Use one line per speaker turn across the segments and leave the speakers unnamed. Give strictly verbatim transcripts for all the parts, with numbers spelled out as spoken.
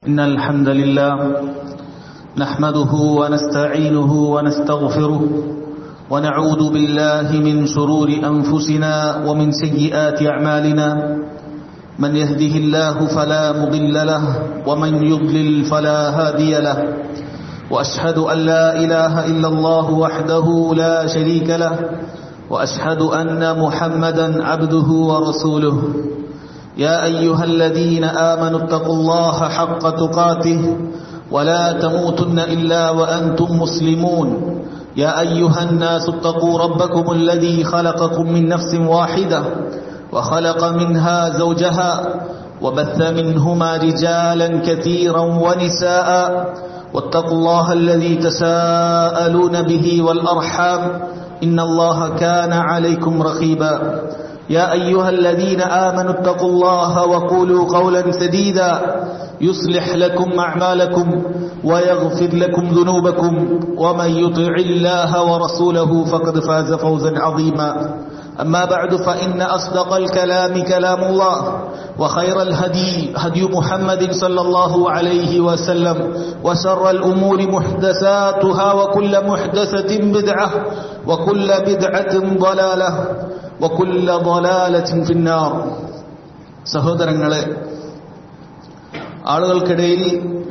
إن الحمد لله نحمده ونستعينه ونستغفره ونعوذ بالله من شرور أنفسنا ومن سيئات أعمالنا من يهده الله فلا مضل له ومن يضلل فلا هادي له وأشهد أن لا إله إلا الله وحده لا شريك له وأشهد أن محمدا عبده ورسوله يا أيها الذين آمنوا اتقوا الله حق تقاته ولا تموتن إلا وأنتم مسلمون يا أيها الناس اتقوا ربكم الذي خلقكم من نفس واحدة وخلق منها زوجها وبث منهما رجالا كثيرا ونساء واتقوا الله الذي تساءلون به والأرحام إن الله كان عليكم رقيبا يا أيها الذين آمنوا اتقوا الله وقولوا قولا سديدا يصلح لكم أعمالكم ويغفر لكم ذنوبكم ومن يطع الله ورسوله فقد فاز فوزا عظيما أما بعد فإن أصدق الكلام كلام الله وخير الهدي هدي محمد صلى الله عليه وسلم وشر الأمور محدثاتها وكل محدثة بدعة وكل بدعة ضلالة وكل ضلالة في النار. സഹോദരങ്ങളെ, ആളുകൾക്കിടയിൽ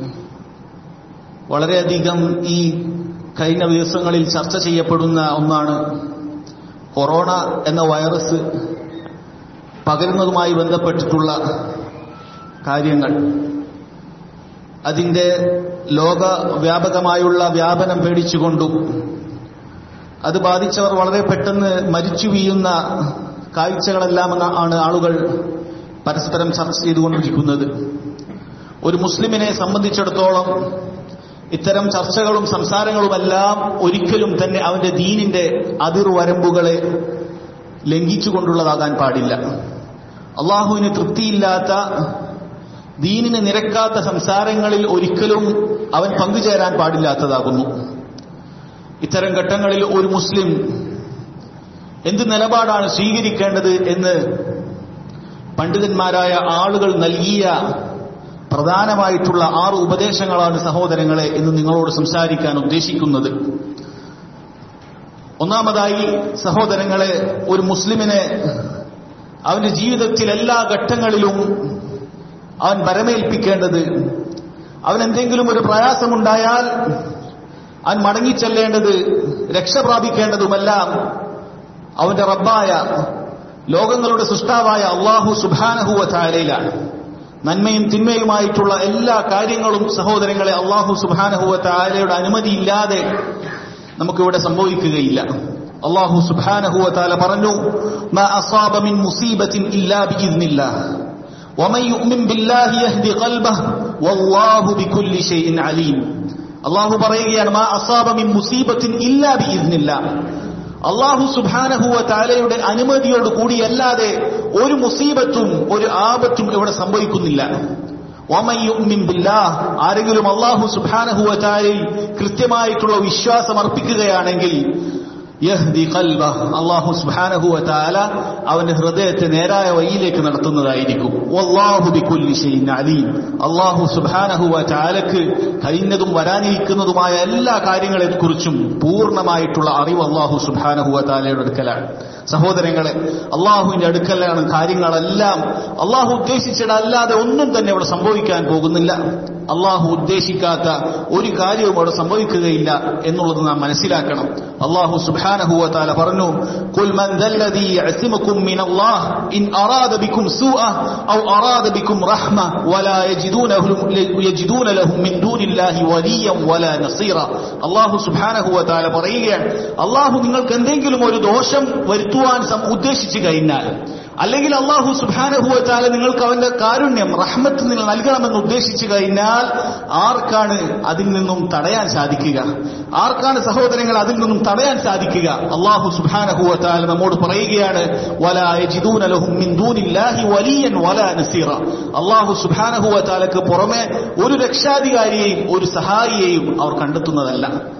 വളരെയധികം ഈ കഴിഞ്ഞ ദിവസങ്ങളിൽ ചർച്ച ചെയ്യപ്പെടുന്ന ഒന്നാണ് കൊറോണ എന്ന വൈറസ് പകരുന്നതുമായി ബന്ധപ്പെട്ടിട്ടുള്ള കാര്യങ്ങൾ. അതിൻ്റെ ലോകവ്യാപകമായുള്ള വ്യാപനം പേടിച്ചുകൊണ്ടും അത് ബാധിച്ചവർ വളരെ പെട്ടെന്ന് മരിച്ചു വീഴുന്ന കാഴ്ചകളെല്ലാം ആണ് ആളുകൾ പരസ്പരം ചർച്ച ചെയ്തുകൊണ്ടിരിക്കുന്നത്. ഒരു മുസ്ലിമിനെ സംബന്ധിച്ചിടത്തോളം ഇത്തരം ചർച്ചകളും സംസാരങ്ങളുമെല്ലാം ഒരിക്കലും തന്നെ അവന്റെ ദീനിന്റെ അതിർവരമ്പുകളെ ലംഘിച്ചുകൊണ്ടുള്ളതാകാൻ പാടില്ല. അള്ളാഹുവിന് തൃപ്തിയില്ലാത്ത, ദീനിന് നിരക്കാത്ത സംസാരങ്ങളിൽ ഒരിക്കലും അവൻ പങ്കുചേരാൻ പാടില്ലാത്തതാകുന്നു. ഇത്തരം ഘട്ടങ്ങളിൽ ഒരു മുസ്ലിം എന്ത് നിലപാടാണ് സ്വീകരിക്കേണ്ടത് എന്ന് പണ്ഡിതന്മാരായ ആളുകൾ നൽകിയ പ്രധാനമായിട്ടുള്ള ആറ് ഉപദേശങ്ങളാണ് സഹോദരങ്ങളെ ഇന്ന് നിങ്ങളോട് സംസാരിക്കാൻ ഉദ്ദേശിക്കുന്നത്. ഒന്നാമതായി സഹോദരങ്ങളെ, ഒരു മുസ്ലിമിനെ അവന്റെ ജീവിതത്തിൽ എല്ലാ ഘട്ടങ്ങളിലും അവൻ വരമേൽപ്പിക്കേണ്ടത്, അവൻ എന്തെങ്കിലും ഒരു പ്രയാസമുണ്ടായാൽ അവൻ മടങ്ങിച്ചെല്ലേണ്ടത്, രക്ഷ പ്രാപിക്കേണ്ടതുമെല്ലാം അവന്റെ റബ്ബായ ലോകങ്ങളുടെ സൃഷ്ടാവായ അല്ലാഹു സുബ്ഹാനഹു വ തആലയിലാണ്. നന്മയും തിന്മയുമായിട്ടുള്ള എല്ലാ കാര്യങ്ങളും സഹോദരങ്ങളെ അല്ലാഹു സുബ്ഹാനഹു വ തആലയുടെ അനുമതിയില്ലാതെ നമുക്കിവിടെ സംഭവിക്കുകയില്ല. അല്ലാഹു സുബ്ഹാനഹു വ തആല പറഞ്ഞു, മാ അസാബ മിൻ മുസീബത്തിൻ ഇല്ലാ ബിഇദ്നില്ലാഹ് വമൻ യുഅ്മിൻ ബില്ലാഹി യഹ്ദി ഖൽബഹു വല്ലാഹു ബികുല്ലി ഷൈഇൻ അലീം. അല്ലാഹു പറയുകയാണ്, മാ അസാബ മിൻ മുസീബത്തിൻ ഇല്ലാ ബിഇദ്നില്ലാഹ്. അല്ലാഹു സുബ്ഹാനഹു വ തആലയുടെ അനുമതിയോട് കൂടിയല്ലാതെ ഒരു മുസീബത്തും ഒരു ആപത്തും ഇവിടെ സംഭവിക്കുന്നില്ല. വമൻ യുഅ്മിൻ ബില്ലാഹ്, ആരെങ്കിലും അല്ലാഹു സുബ്ഹാനഹു വ തആലയിൽ കൃത്യമായിട്ടുള്ള വിശ്വാസം അർപ്പിക്കുകയാണെങ്കിൽ യഹ്ദി ഖൽബഹ്, അല്ലാഹു സുബ്ഹാനഹു വ തആല അവന്റെ ഹൃദയത്തെ നേരായ വഴിയിലേക്ക് നടത്തുന്നതായിരിക്കും. വല്ലാഹു ബികുല്ലി ഷൈഇൻ അലീം, അല്ലാഹു സുബ്ഹാനഹു വ തആലക്ക് കഴിഞ്ഞതും വരാനിരിക്കുന്നതുമായ എല്ലാ കാര്യങ്ങളെക്കുറിച്ചും പൂർണ്ണമായിട്ടുള്ള അറിവ് അല്ലാഹു സുബ്ഹാനഹു വ തആലയുടെ അടുക്കലാണ്. സഹോദരങ്ങളെ, അള്ളാഹുവിന്റെ അടുക്കലാണ് കാര്യങ്ങളെല്ലാം. അള്ളാഹു ഉദ്ദേശിച്ചിട്ടല്ലാതെ ഒന്നും തന്നെ അവിടെ സംഭവിക്കാൻ പോകുന്നില്ല. അള്ളാഹു ഉദ്ദേശിക്കാത്ത ഒരു കാര്യവും അവിടെ സംഭവിക്കുകയില്ല എന്നുള്ളത് നാം മനസ്സിലാക്കണം. അള്ളാഹു സുബ്ഹാനഹു വ തആല പറഞ്ഞു, ഖുൽ മൻ ദല്ലദീ യഅസിമുകും മിനല്ലാഹ് ഇൻ അറാദ ബികും സൂഅ ഔ അറാദ ബികും റഹ്മ വലാ യജിദൂന യജിദൂന ലഹും മിൻ ദൂനില്ലാഹി വലിയ്യൻ വലാ നസീറ. അള്ളാഹു സുബ്ഹാനഹു വ തആല പറയുകയാണ്, അള്ളാഹു നിങ്ങൾക്ക് എന്തെങ്കിലും ഒരു ദോഷം വരുത്തുവാൻ ഉദ്ദേശിച്ചു കഴിഞ്ഞാൽ, അല്ലെങ്കിൽ അല്ലാഹു സുബ്ഹാനഹു വ തആല നിങ്ങൾക്ക് അവന്റെ കാരുണ്യം റഹ്മത്ത് നിങ്ങൾ നൽകണമെന്ന് ഉദ്ദേശിച്ചു കഴിഞ്ഞാൽ ആർക്കാണ് അതിൽ നിന്നും തടയാൻ സാധിക്കുക? ആർക്കാണ് സഹോദരങ്ങൾ അതിൽ നിന്നും തടയാൻ സാധിക്കുക? അല്ലാഹു സുബ്ഹാനഹു വ തആല നമ്മോട് പറയുകയാണ്, വലാ യജിദൂന ലഹും മിൻ ദൂനില്ലാഹി വലിയ്യൻ വലാ നസീറ. അല്ലാഹു സുബ്ഹാനഹു വ തആലക്ക് പുറമെ ഒരു രക്ഷാധികാരിയെയും ഒരു സഹായിയെയും അവർ കണ്ടെത്തുന്നതല്ല.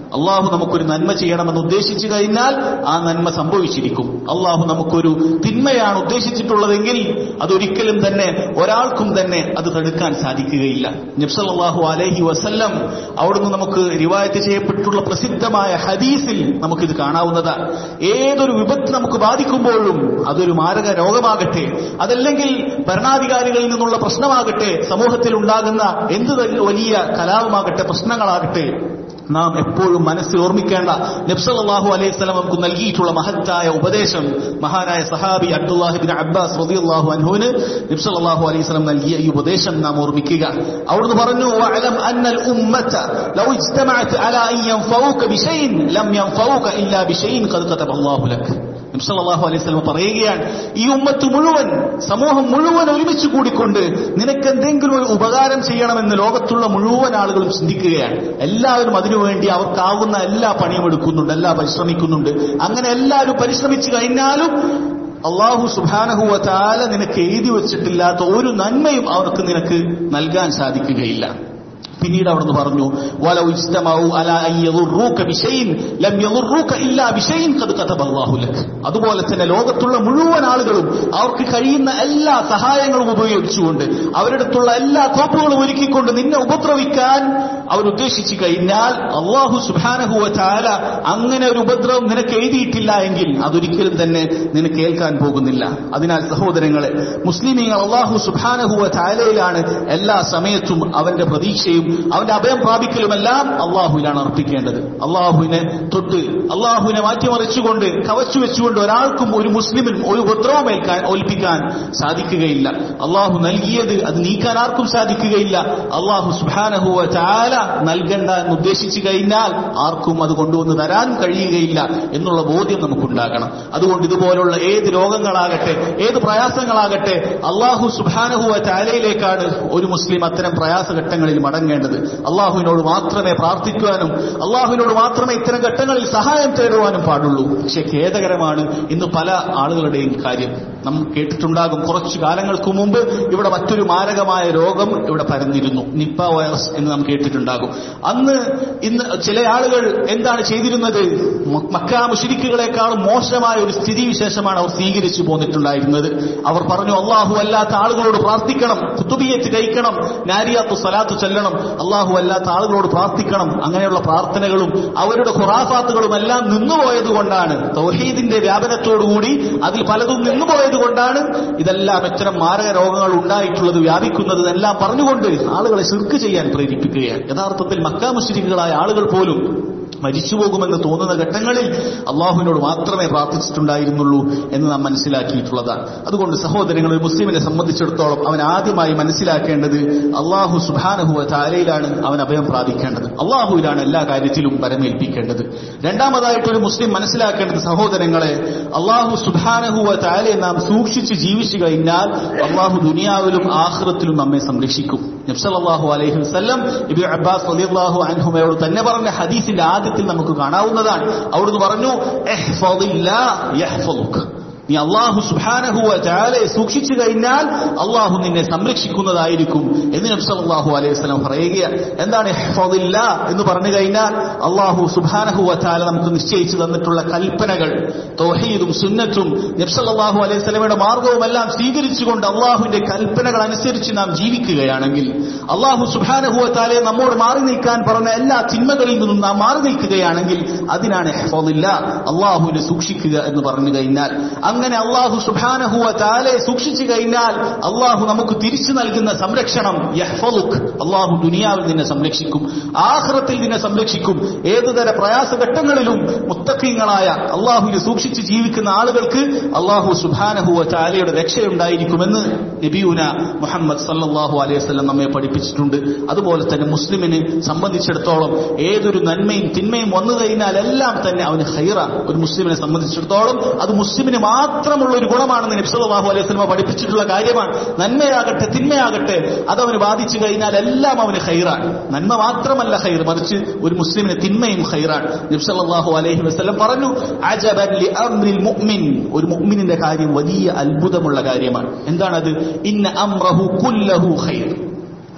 അള്ളാഹു നമുക്കൊരു നന്മ ചെയ്യണമെന്ന് ഉദ്ദേശിച്ചു കഴിഞ്ഞാൽ ആ നന്മ സംഭവിച്ചിരിക്കും. അള്ളാഹു നമുക്കൊരു തിന്മയാണ് ഉദ്ദേശിച്ചിട്ടുള്ളതെങ്കിൽ അതൊരിക്കലും തന്നെ ഒരാൾക്കും തന്നെ അത് തടുക്കാൻ സാധിക്കുകയില്ല. നബി സല്ലല്ലാഹു അലൈഹി വസല്ലം അവിടുന്ന് നമുക്ക് റിവായത്ത് ചെയ്യപ്പെട്ടിട്ടുള്ള പ്രസിദ്ധമായ ഹദീസിൽ നമുക്കിത് കാണാവുന്നതാണ്. ഏതൊരു വിപത്ത് നമുക്ക് ബാധിക്കുമ്പോഴും അതൊരു മാരക രോഗമാകട്ടെ, അതല്ലെങ്കിൽ ഭരണാധികാരികളിൽ നിന്നുള്ള പ്രശ്നമാകട്ടെ, സമൂഹത്തിൽ ഉണ്ടാകുന്ന എന്ത് വലിയ കലാപമാകട്ടെ, പ്രശ്നങ്ങളാകട്ടെ, നാം എപ്പോഴും മനസ്സിൽ ഓർമ്മിക്കേണ്ട നബി സല്ലല്ലാഹു അലൈഹി വസല്ലം നമുക്ക് നൽകിയിട്ടുള്ള മഹത്തായ ഉപദേശം, മഹാനായ സഹാബി അബ്ദുല്ലാഹി ഇബ്നു അബ്ബാസ് റളിയല്ലാഹു അൻഹുവിന് നബി സല്ലല്ലാഹു അലൈഹി വസല്ലം നൽകിയ ഈ ഉപദേശം നാം ഓർമ്മിക്കുക. അവിടുന്ന് പറഞ്ഞു, വഅലം അന്നൽ ഉമ്മത ലൗ ഇജ്തമഅത് അലാ അൻ യൻഫഉക ബിശൈഇൻ ലം യൻഫഉക ഇല്ലാ ബിശൈഇൻ ഖദ് കതബല്ലാഹു ലക്. നബി സല്ലല്ലാഹു അലൈഹി വസല്ലം പറയുകയാണ്, ഈ ഉമ്മത്ത് മുഴുവൻ, സമൂഹം മുഴുവൻ ഒരുമിച്ച് കൂടിക്കൊണ്ട് നിനക്ക് എന്തെങ്കിലും ഒരു ഉപകാരം ചെയ്യണമെന്ന് ലോകത്തുള്ള മുഴുവൻ ആളുകളും ചിന്തിക്കുകയാണ്. എല്ലാവരും അതിനുവേണ്ടി അവർക്കാവുന്ന എല്ലാ പണിയും എടുക്കുന്നുണ്ട്, എല്ലാ പരിശ്രമിക്കുന്നുണ്ട്. അങ്ങനെ എല്ലാവരും പരിശ്രമിച്ചു കഴിഞ്ഞാലും അല്ലാഹു സുബ്ഹാനഹു വ തആല നിനക്ക് എഴുതി വെച്ചിട്ടില്ലാത്ത ഒരു നന്മയും അവർക്ക് നിനക്ക് നൽകാൻ സാധിക്കുകയില്ല. പിന്നീട് അവിടുന്ന് പറഞ്ഞു, വലൗ ഇജ്തമഉ അലാ അൻ യദുറൂക ബിശൈഇൻ ലം യദുറൂക ഇല്ലാ ബിശൈഇൻ ഖദ് കതബല്ലാഹു ലക്. അതുപോലെ തന്നെ ലോകത്തുള്ള മുഴുവൻ ആളുകളും അവർക്ക് കഴിയുന്ന എല്ലാ സഹായങ്ങളും ഉപയോഗിച്ചുകൊണ്ട്, അവരുടെ എല്ലാ കോപ്പുകളും ഒരുക്കിക്കൊണ്ട് നിന്നെ ഉപദ്രവിക്കാൻ അവരുദ്ദേശിച്ചു കഴിഞ്ഞാൽ അല്ലാഹു സുബ്ഹാനഹു വ തആല അങ്ങനെ ഒരു ഉപദ്രവം നിനക്ക് എഴുതിയിട്ടില്ല എങ്കിൽ അതൊരിക്കലും തന്നെ നിനക്ക് ഏൽക്കാൻ പോകുന്നില്ല. അതിനാൽ സഹോദരങ്ങളെ, മുസ്ലിമീങ്ങൾ അല്ലാഹു സുബ്ഹാനഹു വ തആലയിലാണ് എല്ലാ സമയത്തും അവന്റെ പ്രതീക്ഷയും അവന്റെ അഭയം പ്രാപിക്കലുമെല്ലാം അള്ളാഹുവിലാണ് അർപ്പിക്കേണ്ടത്. അള്ളാഹുവിനെ തൊട്ട് അള്ളാഹുവിനെ മാറ്റിമറിച്ചുകൊണ്ട് കവച്ചു വെച്ചുകൊണ്ട് ഒരാൾക്കും ഒരു മുസ്ലിമിനും ഒരു ഉപദ്രവം ഏൽക്കാൻ ഒൽപ്പിക്കാൻ സാധിക്കുകയില്ല. അള്ളാഹു നൽകിയത് അത് നീക്കാൻ ആർക്കും സാധിക്കുകയില്ല. അള്ളാഹു സുബ്ഹാനഹു വ തആല നൽകണ്ട എന്ന് ഉദ്ദേശിച്ചു കഴിഞ്ഞാൽ ആർക്കും അത് കൊണ്ടുവന്ന് തരാൻ കഴിയുകയില്ല എന്നുള്ള ബോധ്യം നമുക്കുണ്ടാകണം. അതുകൊണ്ട് ഇതുപോലുള്ള ഏത് രോഗങ്ങളാകട്ടെ, ഏത് പ്രയാസങ്ങളാകട്ടെ, അള്ളാഹു സുബ്ഹാനഹു വ തആലയിലേക്കാണ് ഒരു മുസ്ലിം അത്തരം പ്രയാസഘട്ടങ്ങളിൽ മടങ്ങേണ്ടത്. അള്ളാഹുവിനോട് മാത്രമേ പ്രാർത്ഥിക്കുവാനും അള്ളാഹുവിനോട് മാത്രമേ ഇത്തരം ഘട്ടങ്ങളിൽ സഹായം തേടുവാനും പാടുള്ളൂ. പക്ഷെ ഖേദകരമാണ് ഇന്ന് പല ആളുകളുടെയും കാര്യം. നാം കേട്ടിട്ടുണ്ടാകും, കുറച്ചു കാലങ്ങൾക്ക് മുമ്പ് ഇവിടെ മറ്റൊരു മാരകമായ രോഗം ഇവിടെ പരന്നിരുന്നു, നിപ്പ വൈറസ് എന്ന് നാം കേട്ടിട്ടുണ്ടാകും. അന്ന് ഇന്ന് ചില ആളുകൾ എന്താണ് ചെയ്തിരുന്നത്? മക്ക മുശ്രിക്കുകളെക്കാളും മോശമായ ഒരു സ്ഥിതിവിശേഷമാണ് അവർ സ്വീകരിച്ചു പോന്നിട്ടുണ്ടായിരുന്നത്. അവർ പറഞ്ഞു, അള്ളാഹു അല്ലാത്ത ആളുകളോട് പ്രാർത്ഥിക്കണം, കുത്തുബിയത്ത് കഴിക്കണം, നാരിയാത്തു സലാത്ത് ചെല്ലണം, അള്ളാഹു അല്ലാത്ത ആളുകളോട് പ്രാർത്ഥിക്കണം. അങ്ങനെയുള്ള പ്രാർത്ഥനകളും അവരുടെ ഖുറാഫാത്തുകളും എല്ലാം നിന്നുപോയത് കൊണ്ടാണ്, തൗഹീദിന്റെ വ്യാപനത്തോടുകൂടി അതിൽ പലതും നിന്നുപോയത് കൊണ്ടാണ് ഇതെല്ലാം ഇത്തരം മാരക രോഗങ്ങൾ ഉണ്ടായിട്ടുള്ളത്, വ്യാപിക്കുന്നത് എല്ലാം പറഞ്ഞുകൊണ്ട് ആളുകളെ ശിർക്ക് ചെയ്യാൻ പ്രേരിപ്പിക്കുകയാണ്. യഥാർത്ഥത്തിൽ മക്ക മുശ്രിക്കുകളായ ആളുകൾ പോലും മരിച്ചുപോകുമെന്ന് തോന്നുന്ന ഘട്ടങ്ങളിൽ അള്ളാഹുവിനോട് മാത്രമേ പ്രാർത്ഥിച്ചിട്ടുണ്ടായിരുന്നുള്ളൂ എന്ന് നാം മനസ്സിലാക്കിയിട്ടുള്ളതാണ്. അതുകൊണ്ട് സഹോദരങ്ങൾ, ഒരു മുസ്ലിമിനെ സംബന്ധിച്ചിടത്തോളം അവൻ ആദ്യമായി മനസ്സിലാക്കേണ്ടത് അള്ളാഹു സുബ്ഹാനഹു വ തആലയിലാണ് അവൻ അഭയം പ്രാപിക്കേണ്ടത്. അള്ളാഹുവിലാണ് എല്ലാ കാര്യത്തിലും പരമേൽപ്പിക്കേണ്ടത്. രണ്ടാമതായിട്ടൊരു മുസ്ലിം മനസ്സിലാക്കേണ്ടത്, സഹോദരങ്ങളെ, അള്ളാഹു സുബ്ഹാനഹു വ തആലയെ നാം സൂക്ഷിച്ച് ജീവിച്ചു കഴിഞ്ഞാൽ അള്ളാഹു ദുനിയാവിലും ആഖിറത്തിലും നമ്മെ സംരക്ഷിക്കും. നബി സല്ലല്ലാഹു അലൈഹി വസല്ലം ഇബ്നു അബ്ബാസ് റളിയല്ലാഹു അൻഹുമയോട് തന്നെ പറഞ്ഞ ഹദീസിന്റെ ആദ്യത്തിൽ നമുക്ക് കാണാവുന്നതാണ്. അവിടുന്ന് പറഞ്ഞു, ഇഹ്ഫദില്ലാഹ് യഹ്ഫദുക. നീ അള്ളാഹു സുബ്ഹാനഹു വ തആലയെ സൂക്ഷിച്ചു കഴിഞ്ഞാൽ അള്ളാഹു നിന്നെ സംരക്ഷിക്കുന്നതായിരിക്കും എന്ന് നബി സല്ലല്ലാഹു അലൈഹി വസല്ലം പറയുകയാണ്. എന്താണ് ഇഹ്ഫദില്ലാഹ് എന്ന് പറഞ്ഞു കഴിഞ്ഞാൽ? അള്ളാഹു സുബ്ഹാനഹു വ തആല നമുക്ക് നിശ്ചയിച്ചു തന്നിട്ടുള്ള കൽപ്പനകൾ, തൗഹീദും സുന്നത്തും നബി സല്ലല്ലാഹു അലൈഹി വസല്ലമയുടെ മാർഗവും എല്ലാം സ്വീകരിച്ചുകൊണ്ട് അള്ളാഹുവിന്റെ കൽപ്പനകൾ അനുസരിച്ച് നാം ജീവിക്കുകയാണെങ്കിൽ, അള്ളാഹു സുബ്ഹാനഹു വ തആലയെ നമ്മോട് മാറി നിൽക്കാൻ പറഞ്ഞ എല്ലാ തിന്മകളിൽ നിന്നും നാം മാറി നിൽക്കുകയാണെങ്കിൽ അതിനാണ് ഇഹ്ഫദില്ലാഹ്, അള്ളാഹുവിനെ സൂക്ഷിക്കുക എന്ന് പറഞ്ഞു കഴിഞ്ഞാൽ. അങ്ങനെ അള്ളാഹു സുബ്ഹാനഹു വ തആലയെ സൂക്ഷിച്ചു കഴിഞ്ഞാൽ അള്ളാഹു നമുക്ക് തിരിച്ചു നൽകുന്ന സംരക്ഷണം യഹ്ഫദുക്, അള്ളാഹു ദുനിയാവിൽ നിന്നെ സംരക്ഷിക്കും, ആഖിറത്തിൽ നിന്നെ സംരക്ഷിക്കും. ഏതുതര പ്രയാസഘട്ടങ്ങളിലും മുത്തഖീങ്ങളായ അള്ളാഹുവിനെ സൂക്ഷിച്ച് ജീവിക്കുന്ന ആളുകൾക്ക് അള്ളാഹു സുബ്ഹാനഹു വ തആലയുടെ രക്ഷയുണ്ടായിരിക്കുമെന്ന് നബിയുന മുഹമ്മദ് സല്ലല്ലാഹു അലൈഹി വസല്ലം നമ്മെ പഠിപ്പിച്ചിട്ടുണ്ട്. അതുപോലെ തന്നെ മുസ്ലിമിനെ സംബന്ധിച്ചിടത്തോളം ഏതൊരു നന്മയും തിന്മയും വന്നു കഴിഞ്ഞാൽ എല്ലാം തന്നെ അവന് ഖൈറാണ്. ഒരു മുസ്ലിമിനെ സംബന്ധിച്ചിടത്തോളം അത് മുസ്ലിമിന് മാത്രമുള്ള ഒരു ഗുണമാണെന്ന് നബി സല്ലല്ലാഹു അലൈഹി വസല്ലം പഠിപ്പിച്ചിട്ടുള്ള കാര്യമാണ്. നന്മയാകട്ടെ തിന്മയാകട്ടെ അതവന് ബാധിച്ചു കഴിഞ്ഞാൽ എല്ലാം അവന് ഖൈറാണ്. നന്മ മാത്രമല്ല ഖൈർ, മറിച്ച് ഒരു മുസ്ലിമിന് തിന്മയും ഖൈറാണ്. നബി സല്ലല്ലാഹു അലൈഹി വസല്ലം പറഞ്ഞു, അജബൻ ലി അംരിൽ മുഅ്മിൻ, ഒരു മുഅ്മിനിന്റെ കാര്യം വലിയ അത്ഭുതമുള്ള കാര്യമാണ്. എന്താണത്? ഇന്ന അംറഹു കുല്ലഹു ഖൈർ,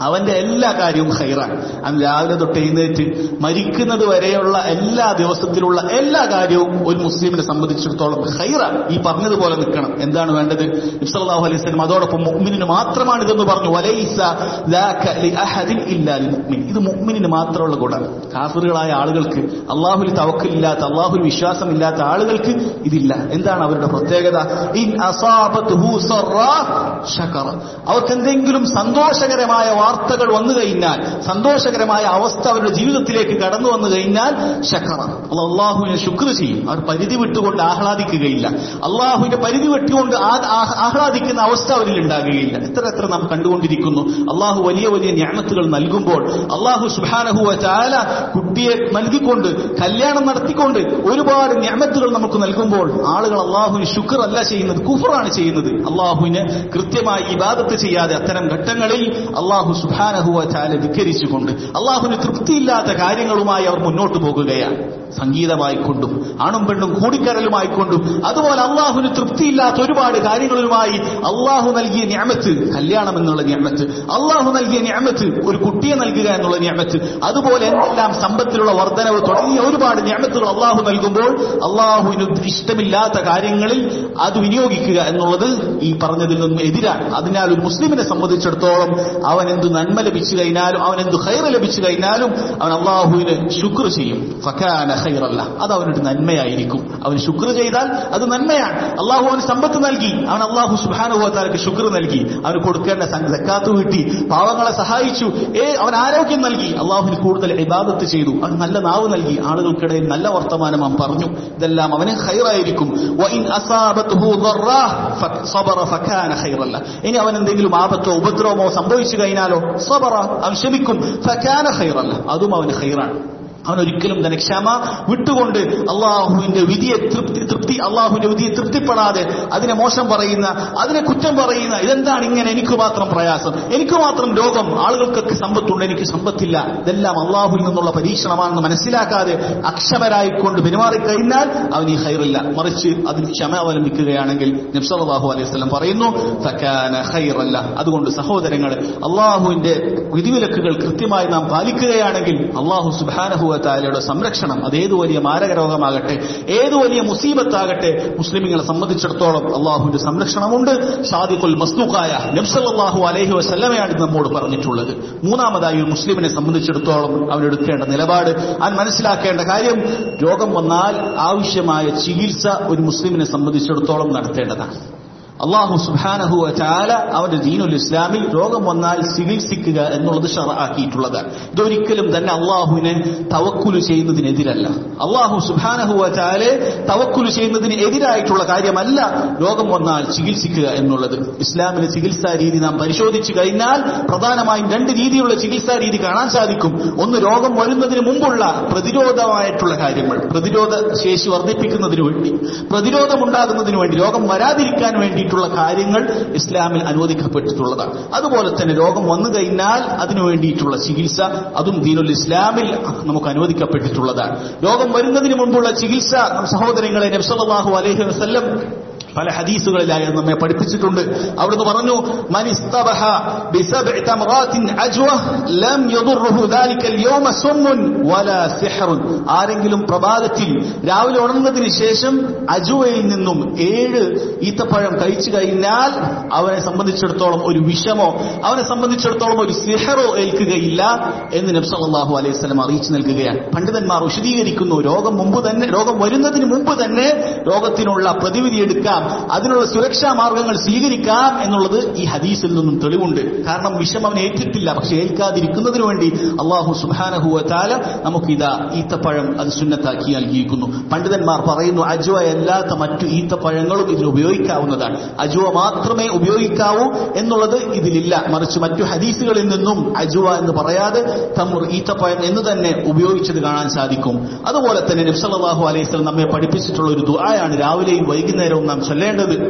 അവന്റെ എല്ലാ കാര്യവും ഖൈറാണ്. അവൻ രാവിലെ തൊട്ട് എഴുന്നേറ്റ് മരിക്കുന്നത് വരെയുള്ള എല്ലാ ദിവസത്തിലുള്ള എല്ലാ കാര്യവും ഒരു മുസ്ലിമിനെ സംബന്ധിച്ചിടത്തോളം ഖൈറാണ്. ഈ പറഞ്ഞതുപോലെ നിൽക്കണം. എന്താണ് വേണ്ടത്? നബി സല്ലല്ലാഹു അലൈഹി വസല്ലം അതോടൊപ്പം മുഅ്മിനിന് മാത്രമാണ് ഇതെന്ന് പറഞ്ഞു. വലൈസ ദാക ലിഅഹദിൻ ഇല്ലാ ലിൽമുഅ്മിൻ. ഇത് മുഅ്മിനിന് മാത്രമുള്ള ഗുണമാണ്. കാഫിറുകളായ ആളുകൾക്ക്, അല്ലാഹുവിൽ തവക്കലില്ലാത്ത, അല്ലാഹുവിൽ വിശ്വാസമില്ലാത്ത ആളുകൾക്ക് ഇതില്ല. എന്താണ് അവരുടെ പ്രത്യേകത? ഇൻ അസാബതുഹു സറ ശകറ. അവർക്ക് എന്തെങ്കിലും സന്തോഷകരമായ വാർത്തകൾ വന്നു കഴിഞ്ഞാൽ, സന്തോഷകരമായ അവസ്ഥ അവരുടെ ജീവിതത്തിലേക്ക് കടന്നു വന്നു കഴിഞ്ഞാൽ ശകറ, അള്ളാഹുവിനെ ശുക്ർ ചെയ്യും. അവർ പരിധി വിട്ടുകൊണ്ട് ആഹ്ലാദിക്കുകയില്ല. അള്ളാഹുവിന്റെ പരിധി വിട്ടുകൊണ്ട് ആഹ്ലാദിക്കുന്ന അവസ്ഥ അവരിൽ ഉണ്ടാകുകയില്ല. എത്ര എത്ര നാം കണ്ടുകൊണ്ടിരിക്കുന്നു. അള്ളാഹു വലിയ വലിയ നിഅമത്തുകൾ നൽകുമ്പോൾ, അള്ളാഹു സുബ്ഹാനഹു വ തആല കുട്ടിയെ നൽകിക്കൊണ്ട്, കല്യാണം നടത്തിക്കൊണ്ട് ഒരുപാട് നിഅമത്തുകൾ നമുക്ക് നൽകുമ്പോൾ ആളുകൾ അള്ളാഹുവിന് ശുക്ർ അല്ല ചെയ്യുന്നത്, കുഫറാണ് ചെയ്യുന്നത്. അള്ളാഹുവിന് കൃത്യമായി ഇബാദത്ത് ചെയ്യാതെ അത്തരം ഘട്ടങ്ങളിൽ അള്ളാഹു സുബ്ഹാനഹു വ തആല ധിക്കരിച്ചുകൊണ്ട് അള്ളാഹുവിന് തൃപ്തിയില്ലാത്ത കാര്യങ്ങളുമായി അവർ മുന്നോട്ട് പോകുകയാണ്. സംഗീതമായിക്കൊണ്ടും ആണും പെണ്ണും കൂടിക്കരലുമായിക്കൊണ്ടും അതുപോലെ അള്ളാഹുവിന് തൃപ്തിയില്ലാത്ത ഒരുപാട് കാര്യങ്ങളുമായി അള്ളാഹു നൽകിയ നിഅമത്ത്, കല്യാണം എന്നുള്ള നിഅമത്ത്, അള്ളാഹു നൽകിയ നിഅമത്ത് ഒരു കുട്ടിയെ നൽകുക എന്നുള്ള നിഅമത്ത്, അതുപോലെ എന്തെല്ലാം സമ്പത്തിലുള്ള വർധനവ് തുടങ്ങിയ ഒരുപാട് നിഅമത്തുകൾ അള്ളാഹു നൽകുമ്പോൾ അള്ളാഹുവിന് ഇഷ്ടമില്ലാത്ത കാര്യങ്ങളിൽ അത് വിനിയോഗിക്കുക എന്നുള്ളത് ഈ പറഞ്ഞതിൽ നിന്നും എതിരാണ്. അതിനാൽ ഒരു മുസ്ലിമിനെ സംബന്ധിച്ചിടത്തോളം അവൻ എന്ത് നന്മ ലഭിച്ചു കഴിഞ്ഞാലും, അവൻ എന്ത് ഖൈർ ലഭിച്ചു കഴിഞ്ഞാലും അവൻ അള്ളാഹുവിന് ശുക്ർ ചെയ്യും. ഫകാന ഖൈറല്ല, അത് അവനൊരു നന്മയായിരിക്കും. അവൻ ശുക്ർ ചെയ്താൽ അത് നന്മയാണ്. അള്ളാഹു അവന് സമ്പത്ത് നൽകി, അവൻ അള്ളാഹു സുബ്ഹാനഹു വ തആലക്ക് ശുക്ർ നൽകി. അവന് കൊടുക്കേണ്ട സക്കാത്ത് വീട്ടി, പാവങ്ങളെ സഹായിച്ചു, ഏ അവൻ ആരോഗ്യം നൽകി, അള്ളാഹുവിന് കൂടുതൽ ഇബാദത്ത് ചെയ്തു, അവൻ നല്ല നാവ് നൽകി, ആളുകൾക്കിടയിൽ നല്ല വർത്തമാനം അവൻ പറഞ്ഞു. ഇതെല്ലാം അവന് ഖൈറായിരിക്കും. വഇൻ അസാബതുഹു ദർറാ ഫസബറ ഫകാന ഖൈറല്ല. ഇനി അവൻ എന്തെങ്കിലും ആപത്തോ ഉപദ്രവമോ സംഭവിച്ചു കഴിഞ്ഞാലോ സബറ, അവൻ ക്ഷമിക്കും. ഫകാന ഖൈറല്ല, അതും അവന് ഖൈറാണ്. അവനൊരിക്കലും തന്നെ ക്ഷമ വിട്ടുകൊണ്ട് അള്ളാഹുവിന്റെ വിധിയെ തൃപ്തി തൃപ്തി അള്ളാഹുവിന്റെ വിധിയെ തൃപ്തിപ്പെടാതെ അതിനെ മോശം പറയുന്ന, അതിനെ കുറ്റം പറയുന്ന, ഇതെന്താണ് ഇങ്ങനെ, എനിക്ക് മാത്രം പ്രയാസം, എനിക്ക് മാത്രം രോഗം, ആളുകൾക്കൊക്കെ സമ്പത്തുണ്ട്, എനിക്ക് സമ്പത്തില്ല, ഇതെല്ലാം അള്ളാഹുവിൽ നിന്നുള്ള പരീക്ഷണമാണെന്ന് മനസ്സിലാക്കാതെ അക്ഷമരായിക്കൊണ്ട് പെരുമാറിക്കഴിഞ്ഞാൽ അവൻ ഈ ഖൈറില്ല. മറിച്ച് അതിൽ ക്ഷമ അവലംബിക്കുകയാണെങ്കിൽ നബി സല്ലല്ലാഹു അലൈഹി വസല്ലം പറയുന്നു ഫകാന ഖൈറല്ല. അതുകൊണ്ട് സഹോദരങ്ങളെ, അള്ളാഹുവിന്റെ വിധിവിലക്കുകൾ കൃത്യമായി നാം പാലിക്കുകയാണെങ്കിൽ അള്ളാഹു സുബ്ഹാനഹു വ തആലയുടെ സംരക്ഷണം, അതേതു വലിയ മാരക രോഗമാകട്ടെ, ഏതു വലിയ മുസീബത്താകട്ടെ, മുസ്ലിമീങ്ങളെ സംബന്ധിച്ചിടത്തോളം അള്ളാഹുവിന്റെ സംരക്ഷണമുണ്ട്. സാദിഖുൽ മസ്ദൂഖായ നബി സല്ലല്ലാഹു അലൈഹി വസല്ലമയാണ് നമ്മോട് പറഞ്ഞിട്ടുള്ളത്. മൂന്നാമതായി ഒരു മുസ്ലിമിനെ സംബന്ധിച്ചിടത്തോളം അവനെടുക്കേണ്ട നിലപാട്, അവൻ മനസ്സിലാക്കേണ്ട കാര്യം, രോഗം വന്നാൽ ആവശ്യമായ ചികിത്സ ഒരു മുസ്ലിമിനെ സംബന്ധിച്ചിടത്തോളം നടത്തേണ്ടതാണ്. അള്ളാഹു സുബ്ഹാനഹു വ തആല അവന്റെ ദീനുൽ ഇസ്ലാമിൽ രോഗം വന്നാൽ ചികിത്സിക്കുക എന്നുള്ളത് ശറഅാക്കിയിട്ടുള്ളതാണ്. ഇതൊരിക്കലും തന്നെ അള്ളാഹുവിനെ തവക്കുൽ ചെയ്യുന്നതിനെതിരല്ല. അള്ളാഹു സുബ്ഹാനഹു വ തആല തവക്കുൽ ചെയ്യുന്നതിന് എതിരായിട്ടുള്ള കാര്യമല്ല രോഗം വന്നാൽ ചികിത്സിക്കുക എന്നുള്ളത്. ഇസ്ലാമിലെ ചികിത്സാ രീതി നാം പരിശോധിച്ചു കഴിഞ്ഞാൽ പ്രധാനമായും രണ്ട് രീതിയിലുള്ള ചികിത്സാ രീതി കാണാൻ സാധിക്കും. ഒന്ന്, രോഗം വരുന്നതിന് മുമ്പുള്ള പ്രതിരോധമായിട്ടുള്ള കാര്യങ്ങൾ, പ്രതിരോധ ശേഷി വർദ്ധിപ്പിക്കുന്നതിന് വേണ്ടി, പ്രതിരോധമുണ്ടാകുന്നതിന് വേണ്ടി, രോഗം വരാതിരിക്കാൻ വേണ്ടി കാര്യങ്ങൾ ഇസ്ലാമിൽ അനുവദിക്കപ്പെട്ടിട്ടുള്ളതാണ്. അതുപോലെ തന്നെ രോഗം വന്നു കഴിഞ്ഞാൽ അതിനു വേണ്ടിയിട്ടുള്ള ചികിത്സ, അതും ദീനുൽ ഇസ്ലാമിൽ നമുക്ക് അനുവദിക്കപ്പെട്ടിട്ടുള്ളതാണ്. രോഗം വരുന്നതിന് മുമ്പുള്ള ചികിത്സ സഹോദരങ്ങളെ നബി സല്ലല്ലാഹു അലൈഹി വസല്ലം പല ഹദീസുകളിലായി നമ്മെ പഠിപ്പിച്ചിട്ടുണ്ട്. അവിടുന്ന് പറഞ്ഞു, മൻ ഇസ്തബഹ ബിസബ്ഇ തംറാത്തിൻ അജ്വ ലം യദുർഹു ദാലിക അൽയൗമ സുമ്മുൻ വലാ സിഹ്റുൻ. ആരെങ്കിലും പ്രഭാതത്തിൽ രാവിലെ ഉണർന്നതിന് ശേഷം അജ്വയിൽ നിന്നും ഏഴ് ഈത്തപ്പഴം കഴിച്ചു കഴിഞ്ഞാൽ അവനെ സംബന്ധിച്ചിടത്തോളം ഒരു വിഷമോ അവനെ സംബന്ധിച്ചിടത്തോളം ഒരു സിഹറോ ഏൽക്കുകയില്ല എന്ന് നബി സല്ലല്ലാഹു അലൈഹി വസല്ലം അറിയിച്ചു നൽകുകയാണ്. പണ്ഡിതന്മാർ വിശദീകരിക്കുന്നു, രോഗം മുമ്പ് തന്നെ, രോഗം വരുന്നതിന് മുമ്പ് തന്നെ രോഗത്തിനുള്ള പ്രതിവിധി എടുക്കാം, അതിനുള്ള സുരക്ഷാ മാർഗങ്ങൾ സ്വീകരിക്കാം എന്നുള്ളത് ഈ ഹദീസിൽ നിന്നും തെളിവുണ്ട്. കാരണം വിഷം അവൻ ഏറ്റിട്ടില്ല, പക്ഷെ ഏൽക്കാതിരിക്കുന്നതിന് വേണ്ടി അള്ളാഹു സുബ്ഹാനഹു വ തആല നമുക്കിതാ ഈത്തപ്പഴം അത് സുന്നത്താക്കി നൽകിയിരിക്കുന്നു. പണ്ഡിതന്മാർ പറയുന്നു, അജ്വ അല്ലാത്ത മറ്റു ഈത്തപ്പഴങ്ങളും ഇതിൽ ഉപയോഗിക്കാവുന്നതാണ്. അജ്വ മാത്രമേ ഉപയോഗിക്കാവൂ എന്നുള്ളത് ഇതിലില്ല. മറിച്ച് മറ്റു ഹദീസുകളിൽ നിന്നും അജ്വ എന്ന് പറയാതെ തംർ, ഈത്തപ്പഴം എന്ന് തന്നെ ഉപയോഗിച്ചത് കാണാൻ സാധിക്കും. അതുപോലെ തന്നെ നബി സല്ലല്ലാഹു അലൈഹി വസല്ലം നമ്മെ പഠിപ്പിച്ചിട്ടുള്ള ഒരു ദുആയാണ് രാവിലെയും വൈകുന്നേരവും നാം ചൊല്ലേണ്ടത്.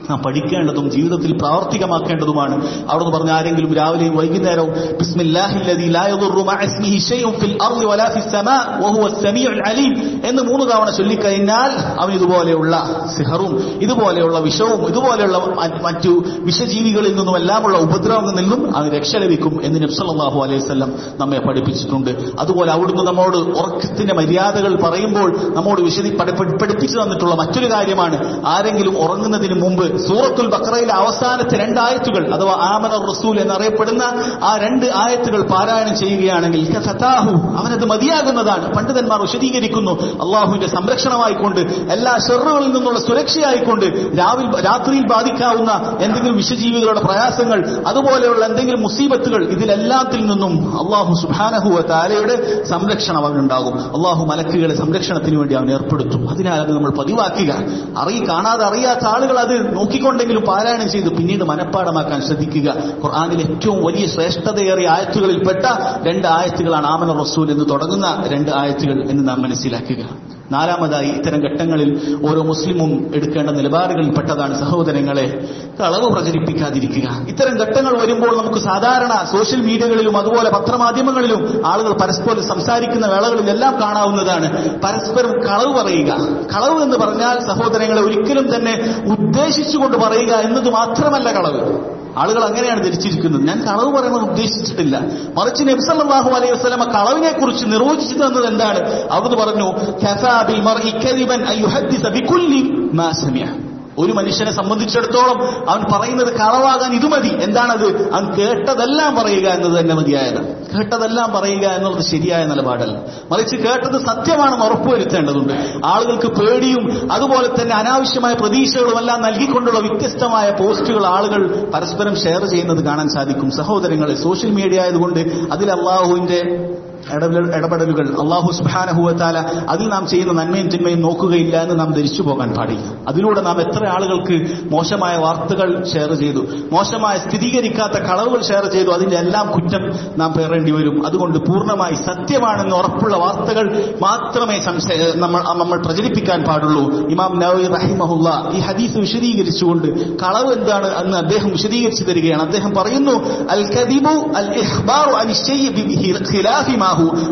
നാം പഠിക്കേണ്ടതും ജീവിതത്തിൽ പ്രാവർത്തികമാക്കേണ്ടതുമാണ്. അവിടുന്ന് പറഞ്ഞ ആരെങ്കിലും രാവിലെയും വൈകുന്നേരവും ബിസ്മില്ലാഹില്ലദീ ലാ യദുറു മഅ ഇസ്മിഹി ശൈഉൻ ഫിൽ അർളി വലാ ഫിസ് സമാ വഹുവ സമീഉൽ അലീം എന്ന് മൂന്ന് തവണ ചൊല്ലിക്കഴിഞ്ഞാൽ അവൻ ഇതുപോലെയുള്ള സിഹറും ഇതുപോലെയുള്ള വിഷവും ഇതുപോലെയുള്ള മറ്റു വിഷജീവികളിൽ നിന്നും എല്ലാമുള്ള ഉപദ്രവങ്ങളിൽ നിന്നും അവന് രക്ഷ ലഭിക്കും എന്ന് നബി സല്ലല്ലാഹു അലൈഹി വസല്ലം നമ്മെ പഠിപ്പിച്ചിട്ടുണ്ട്. അതുപോലെ അവിടുന്ന് നമ്മോട് ഉറക്കത്തിന്റെ മര്യാദകൾ പറയുമ്പോൾ നമ്മോട് വിശദീ പഠിപ്പിച്ചു തന്നിട്ടുള്ള മറ്റൊരു കാര്യമാണ്, ആരെങ്കിലും ഉറങ്ങുന്നതിന് മുമ്പ് സൂറത്തുൽ ബഖറയിലെ അവസാനത്തെ രണ്ട് ആയത്തുകൾ അഥവാ ആമന റസൂൽ എന്നറിയപ്പെടുന്ന ആ രണ്ട് ആയത്തുകൾ പാരായണം ചെയ്യുകയാണെങ്കിൽ ഫതാഹു അവനത് മതിയാകുന്നതാണ്. പണ്ഡിതന്മാർ വിശദീകരിക്കുന്നു, അള്ളാഹുവിന്റെ സംരക്ഷണമായിക്കൊണ്ട് എല്ലാ ശർറുകളിൽ നിന്നുള്ള സുരക്ഷയായിക്കൊണ്ട് രാവിലെ രാത്രിയിൽ ബാധിക്കാവുന്ന എന്തെങ്കിലും വിഷജീവികളുടെ പ്രയാസങ്ങൾ അതുപോലെയുള്ള എന്തെങ്കിലും മുസീബത്തുകൾ ഇതിലെല്ലാത്തിൽ നിന്നും അള്ളാഹു സുബ്ഹാനഹു വ തആലയുടെ സംരക്ഷണം അവനുണ്ടാകും. അള്ളാഹു മലക്കുകളെ സംരക്ഷണത്തിന് വേണ്ടി അവൻ ഏർപ്പെടുത്തും. അതിനാൽ അത് നമ്മൾ പതിവാക്കുക. അറിയി കാണാതെ അറിയാത്ത ആളുകൾ അത് നോക്കിക്കൊണ്ടെങ്കിലും പാരായണം ചെയ്ത് പിന്നീട് മനഃപ്പാടമാക്കാൻ ശ്രദ്ധിക്കുക. ഖുർആനിൽ ഏറ്റവും വലിയ ശ്രേഷ്ഠതയേറിയ ആയത്തുകളിൽപ്പെട്ട രണ്ട് ആയത്തുകളാണ് ആമന റസൂൽ എന്ന് തുടങ്ങുന്ന രണ്ട് ആയത്തുകൾ എന്ന് നാം മനസ്സിലാക്കുക. നാലാമതായി ഇത്തരം ഘട്ടങ്ങളിൽ ഓരോ മുസ്ലിമും എടുക്കേണ്ട നിലപാടുകളിൽ പെട്ടതാണ് സഹോദരങ്ങളെ കളവ് പ്രചരിപ്പിക്കാതിരിക്കുക. ഇത്തരം ഘട്ടങ്ങൾ വരുമ്പോൾ നമുക്ക് സാധാരണ സോഷ്യൽ മീഡിയകളിലും അതുപോലെ പത്രമാധ്യമങ്ങളിലും ആളുകൾ പരസ്പരം സംസാരിക്കുന്ന വേളകളിലെല്ലാം കാണാവുന്നതാണ് പരസ്പരം കളവ് പറയുക. കളവ് എന്ന് പറഞ്ഞാൽ സഹോദരങ്ങളെ ഒരിക്കലും തന്നെ ഉദ്ദേശിച്ചുകൊണ്ട് പറയുക എന്നത് മാത്രമല്ല കളവ്. ആളുകൾ അങ്ങനെയാണ് ധരിച്ചിരിക്കുന്നത്. ഞാൻ കളവ് പറയുന്നത് ഉദ്ദേശിച്ചിട്ടില്ല, മറിച്ച് നബി സല്ലല്ലാഹു അലൈഹി വസല്ലമ കളവിനെ കുറിച്ച് നിർവചിച്ചു തന്നത് എന്താണ്? അവിടുന്ന് പറഞ്ഞു, കഫാ ബിൽ മർഇ കദിബൻ അൻ യുഹദ്ദിസ ബികുല്ലി മാ സമിഅ. ഒരു മനുഷ്യനെ സംബന്ധിച്ചിടത്തോളം അവൻ പറയുന്നത് കളവാകാൻ ഇത് മതി. എന്താണത്? അവൻ കേട്ടതെല്ലാം പറയുക എന്നത് തന്നെ മതിയായത്. കേട്ടതെല്ലാം പറയുക എന്നുള്ളത് ശരിയായ നിലപാടല്ല, മറിച്ച് കേട്ടത് സത്യമാണെന്ന് ഉറപ്പുവരുത്തേണ്ടതുണ്ട്. ആളുകൾക്ക് പേടിയും അതുപോലെ തന്നെ അനാവശ്യമായ പ്രതീക്ഷകളും എല്ലാം നൽകിക്കൊണ്ടുള്ള വ്യത്യസ്തമായ പോസ്റ്റുകൾ ആളുകൾ പരസ്പരം ഷെയർ ചെയ്യുന്നത് കാണാൻ സാധിക്കും. സഹോദരങ്ങളെ, സോഷ്യൽ മീഡിയ ആയതുകൊണ്ട് അതിൽ അള്ളാഹുവിന്റെ ഇടപെടലുകൾ അള്ളാഹു സുബ്ഹാനഹു വ തആല അതിൽ നാം ചെയ്യുന്ന നന്മയും തിന്മയും നോക്കുകയില്ല എന്ന് നാം ധരിച്ചു പോകാൻ പാടില്ല. അതിലൂടെ നാം എത്ര ആളുകൾക്ക് മോശമായ വാർത്തകൾ ഷെയർ ചെയ്തു, മോശമായ സ്ഥിരീകരിക്കാത്ത കളവുകൾ ഷെയർ ചെയ്തു, അതിന്റെ എല്ലാം കുറ്റം നാം പേറേണ്ടി വരും. അതുകൊണ്ട് പൂർണ്ണമായി സത്യമാണെന്ന് ഉറപ്പുള്ള വാർത്തകൾ മാത്രമേ നമ്മൾ നമ്മൾ പ്രചരിപ്പിക്കാൻ പാടുള്ളൂ. ഇമാം നവവി റഹിമഹുല്ലാ ഈ ഹദീസ് വിശദീകരിച്ചുകൊണ്ട് കളവ് എന്താണ് എന്ന് അദ്ദേഹം വിശദീകരിച്ചു തരികയാണ്. അദ്ദേഹം പറയുന്നു, അൽ കദിബു അൽ ഇഖ്ബാറു അൻ ശൈഇ ബിഖിലാഫി മാ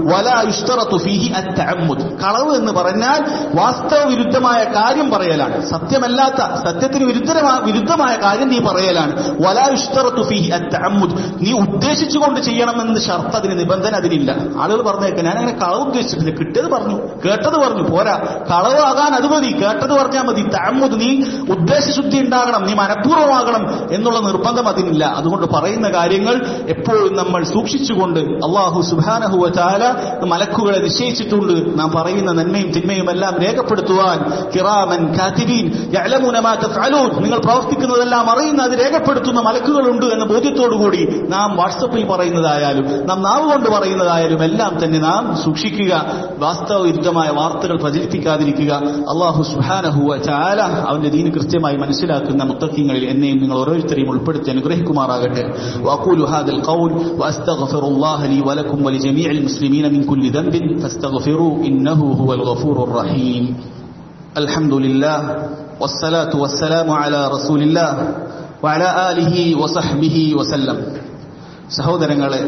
കളവ് എന്ന് പറഞ്ഞാൽ വാസ്തവ വിരുദ്ധമായ കാര്യം പറയലാണ്, സത്യമല്ലാത്ത സത്യത്തിന് വിരുദ്ധമായ വിരുദ്ധമായ കാര്യം നീ പറയലാണ്. വലാ യുഷ്തറതു ഫീഹി അത്തഅമ്മുദ്, നീ ഉദ്ദേശിച്ചുകൊണ്ട് ചെയ്യണമെന്ന് ഷർത്ത്, അതിന് നിബന്ധന അതിനില്ല. ആളുകൾ പറഞ്ഞേക്ക ഞാൻ അങ്ങനെ കളവ് ഉദ്ദേശിച്ചിട്ടില്ല, കിട്ടിയത് പറഞ്ഞു, കേട്ടത് പറഞ്ഞു, പോരാ. കളവാകാൻ അത് മതി, കേട്ടത് പറഞ്ഞാൽ മതി. തഅമ്മുദ്, നീ ഉദ്ദേശശുദ്ധി ഉണ്ടാകണം, നീ മനഃപൂർവ്വമാകണം എന്നുള്ള നിർബന്ധം അതിനില്ല. അതുകൊണ്ട് പറയുന്ന കാര്യങ്ങൾ എപ്പോഴും നമ്മൾ സൂക്ഷിച്ചുകൊണ്ട് അല്ലാഹു സുബ്ഹാനഹു വ തആല മലക്കുകളെ നിശ്ചയിച്ചിട്ടുണ്ട് നാം പറയുന്ന നന്മയും തിന്മയും എല്ലാം രേഖപ്പെടുത്തുവാൻ. കിറാമൻ കാതിബീൻ യഅലമൂന മാ തഫ്അലൂൻ, നിങ്ങൾ പ്രവർത്തിക്കുന്നതെല്ലാം അറിയുന്ന അത് രേഖപ്പെടുത്തുന്ന മലക്കുകളുണ്ട് എന്ന ബോധ്യത്തോടുകൂടി നാം വാട്സപ്പിൽ പറയുന്നതായാലും നാം നാവ് കൊണ്ട് പറയുന്നതായാലും എല്ലാം തന്നെ നാം സൂക്ഷിക്കുക. വാസ്തവ വിരുദ്ധമായ വാർത്തകൾ പ്രചരിപ്പിക്കാതിരിക്കുക. അല്ലാഹു സുബ്ഹാനഹു വ തആല അവന്റെ ദീൻ കൃത്യമായി മനസ്സിലാക്കുന്ന മുത്തഖീങ്ങളിൽ എന്നെയും നിങ്ങൾ ഓരോരുത്തരെയും ഉൾപ്പെടുത്തി അനുഗ്രഹിക്കുമാറാകട്ടെ. വഅഖൂലു ഹാദൽ ഖൗൽ വഅസ്തഗ്ഫിറുല്ലാഹ ലീ വലക്കും വലിജമീഇൽ المسلمين من كل ذنب فاستغفروه إنه هو الغفور الرحيم. الحمد لله والصلاة والسلام على رسول الله وعلى آله وصحبه وسلم. സഹോദരങ്ങളെ,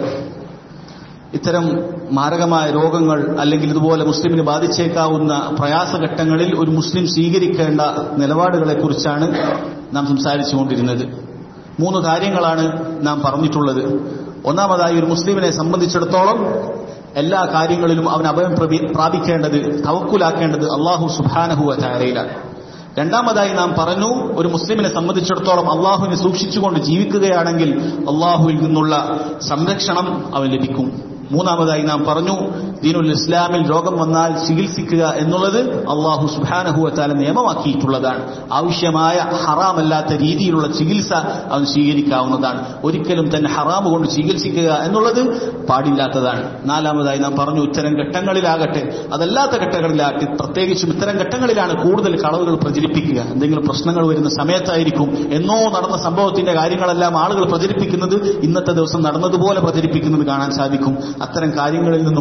ഇത്തരം മാരകമായ രോഗങ്ങൾ അല്ലെങ്കിൽ ഇതുപോലെ മുസ്ലിമിനെ ബാധിച്ചേക്കാവുന്ന പ്രയാസഘട്ടങ്ങളിൽ ഒരു മുസ്ലിം സ്വീകരിക്കേണ്ട നിലപാടുകളെ കുറിച്ചാണ് നാം സംസാരിച്ചുകൊണ്ടിരുന്നത്. മൂന്ന് കാര്യങ്ങളാണ് നാം പറഞ്ഞിട്ടുള്ളത്. ഒന്നാമതായി, ഒരു മുസ്ലിമിനെ സംബന്ധിച്ചിടത്തോളം എല്ലാ കാര്യങ്ങളിലും അവൻ അഭയം പ്രാപിക്കേണ്ടത്, തവക്കുലാക്കേണ്ടത് അല്ലാഹു സുബ്ഹാനഹു വ തആലയിലാണ്. രണ്ടാമതായി നാം പറഞ്ഞു, ഒരു മുസ്ലിമിനെ സംബന്ധിച്ചിടത്തോളം അള്ളാഹുവിനെ സൂക്ഷിച്ചുകൊണ്ട് ജീവിക്കുകയാണെങ്കിൽ അള്ളാഹുവിൽ നിന്നുള്ള സംരക്ഷണം അവൻ ലഭിക്കും. മൂന്നാമതായി നാം പറഞ്ഞു, ദീനുൽ ഇസ്ലാമിൽ രോഗം വന്നാൽ ചികിത്സിക്കുക എന്നുള്ളത് അല്ലാഹു സുബ്ഹാനഹു വ തആല നിയമമാക്കിയിട്ടുള്ളതാണ്. ആവശ്യമായ ഹറാമല്ലാത്ത രീതിയിലുള്ള ചികിത്സ അവൻ സ്വീകരിക്കാവുന്നതാണ്. ഒരിക്കലും തന്നെ ഹറാമ് കൊണ്ട് ചികിത്സിക്കുക എന്നുള്ളത് പാടില്ലാത്തതാണ്. നാലാമതായി നാം പറഞ്ഞു, ഇത്തരം ഘട്ടങ്ങളിലാകട്ടെ അതല്ലാത്ത ഘട്ടങ്ങളിലാകട്ടെ, പ്രത്യേകിച്ചും ഇത്തരം ഘട്ടങ്ങളിലാണ് കൂടുതൽ കളവുകൾ പ്രചരിപ്പിക്കുക. എന്തെങ്കിലും പ്രശ്നങ്ങൾ വരുന്ന സമയത്തായിരിക്കും എന്നോ നടന്ന സംഭവത്തിന്റെ കാര്യങ്ങളെല്ലാം ആളുകൾ പ്രചരിപ്പിക്കുന്നത്, ഇന്നത്തെ ദിവസം നടന്നതുപോലെ പ്രചരിപ്പിക്കുന്നത് കാണാൻ സാധിക്കും. അത്തരം കാര്യങ്ങളിൽ നിന്നും കളവ്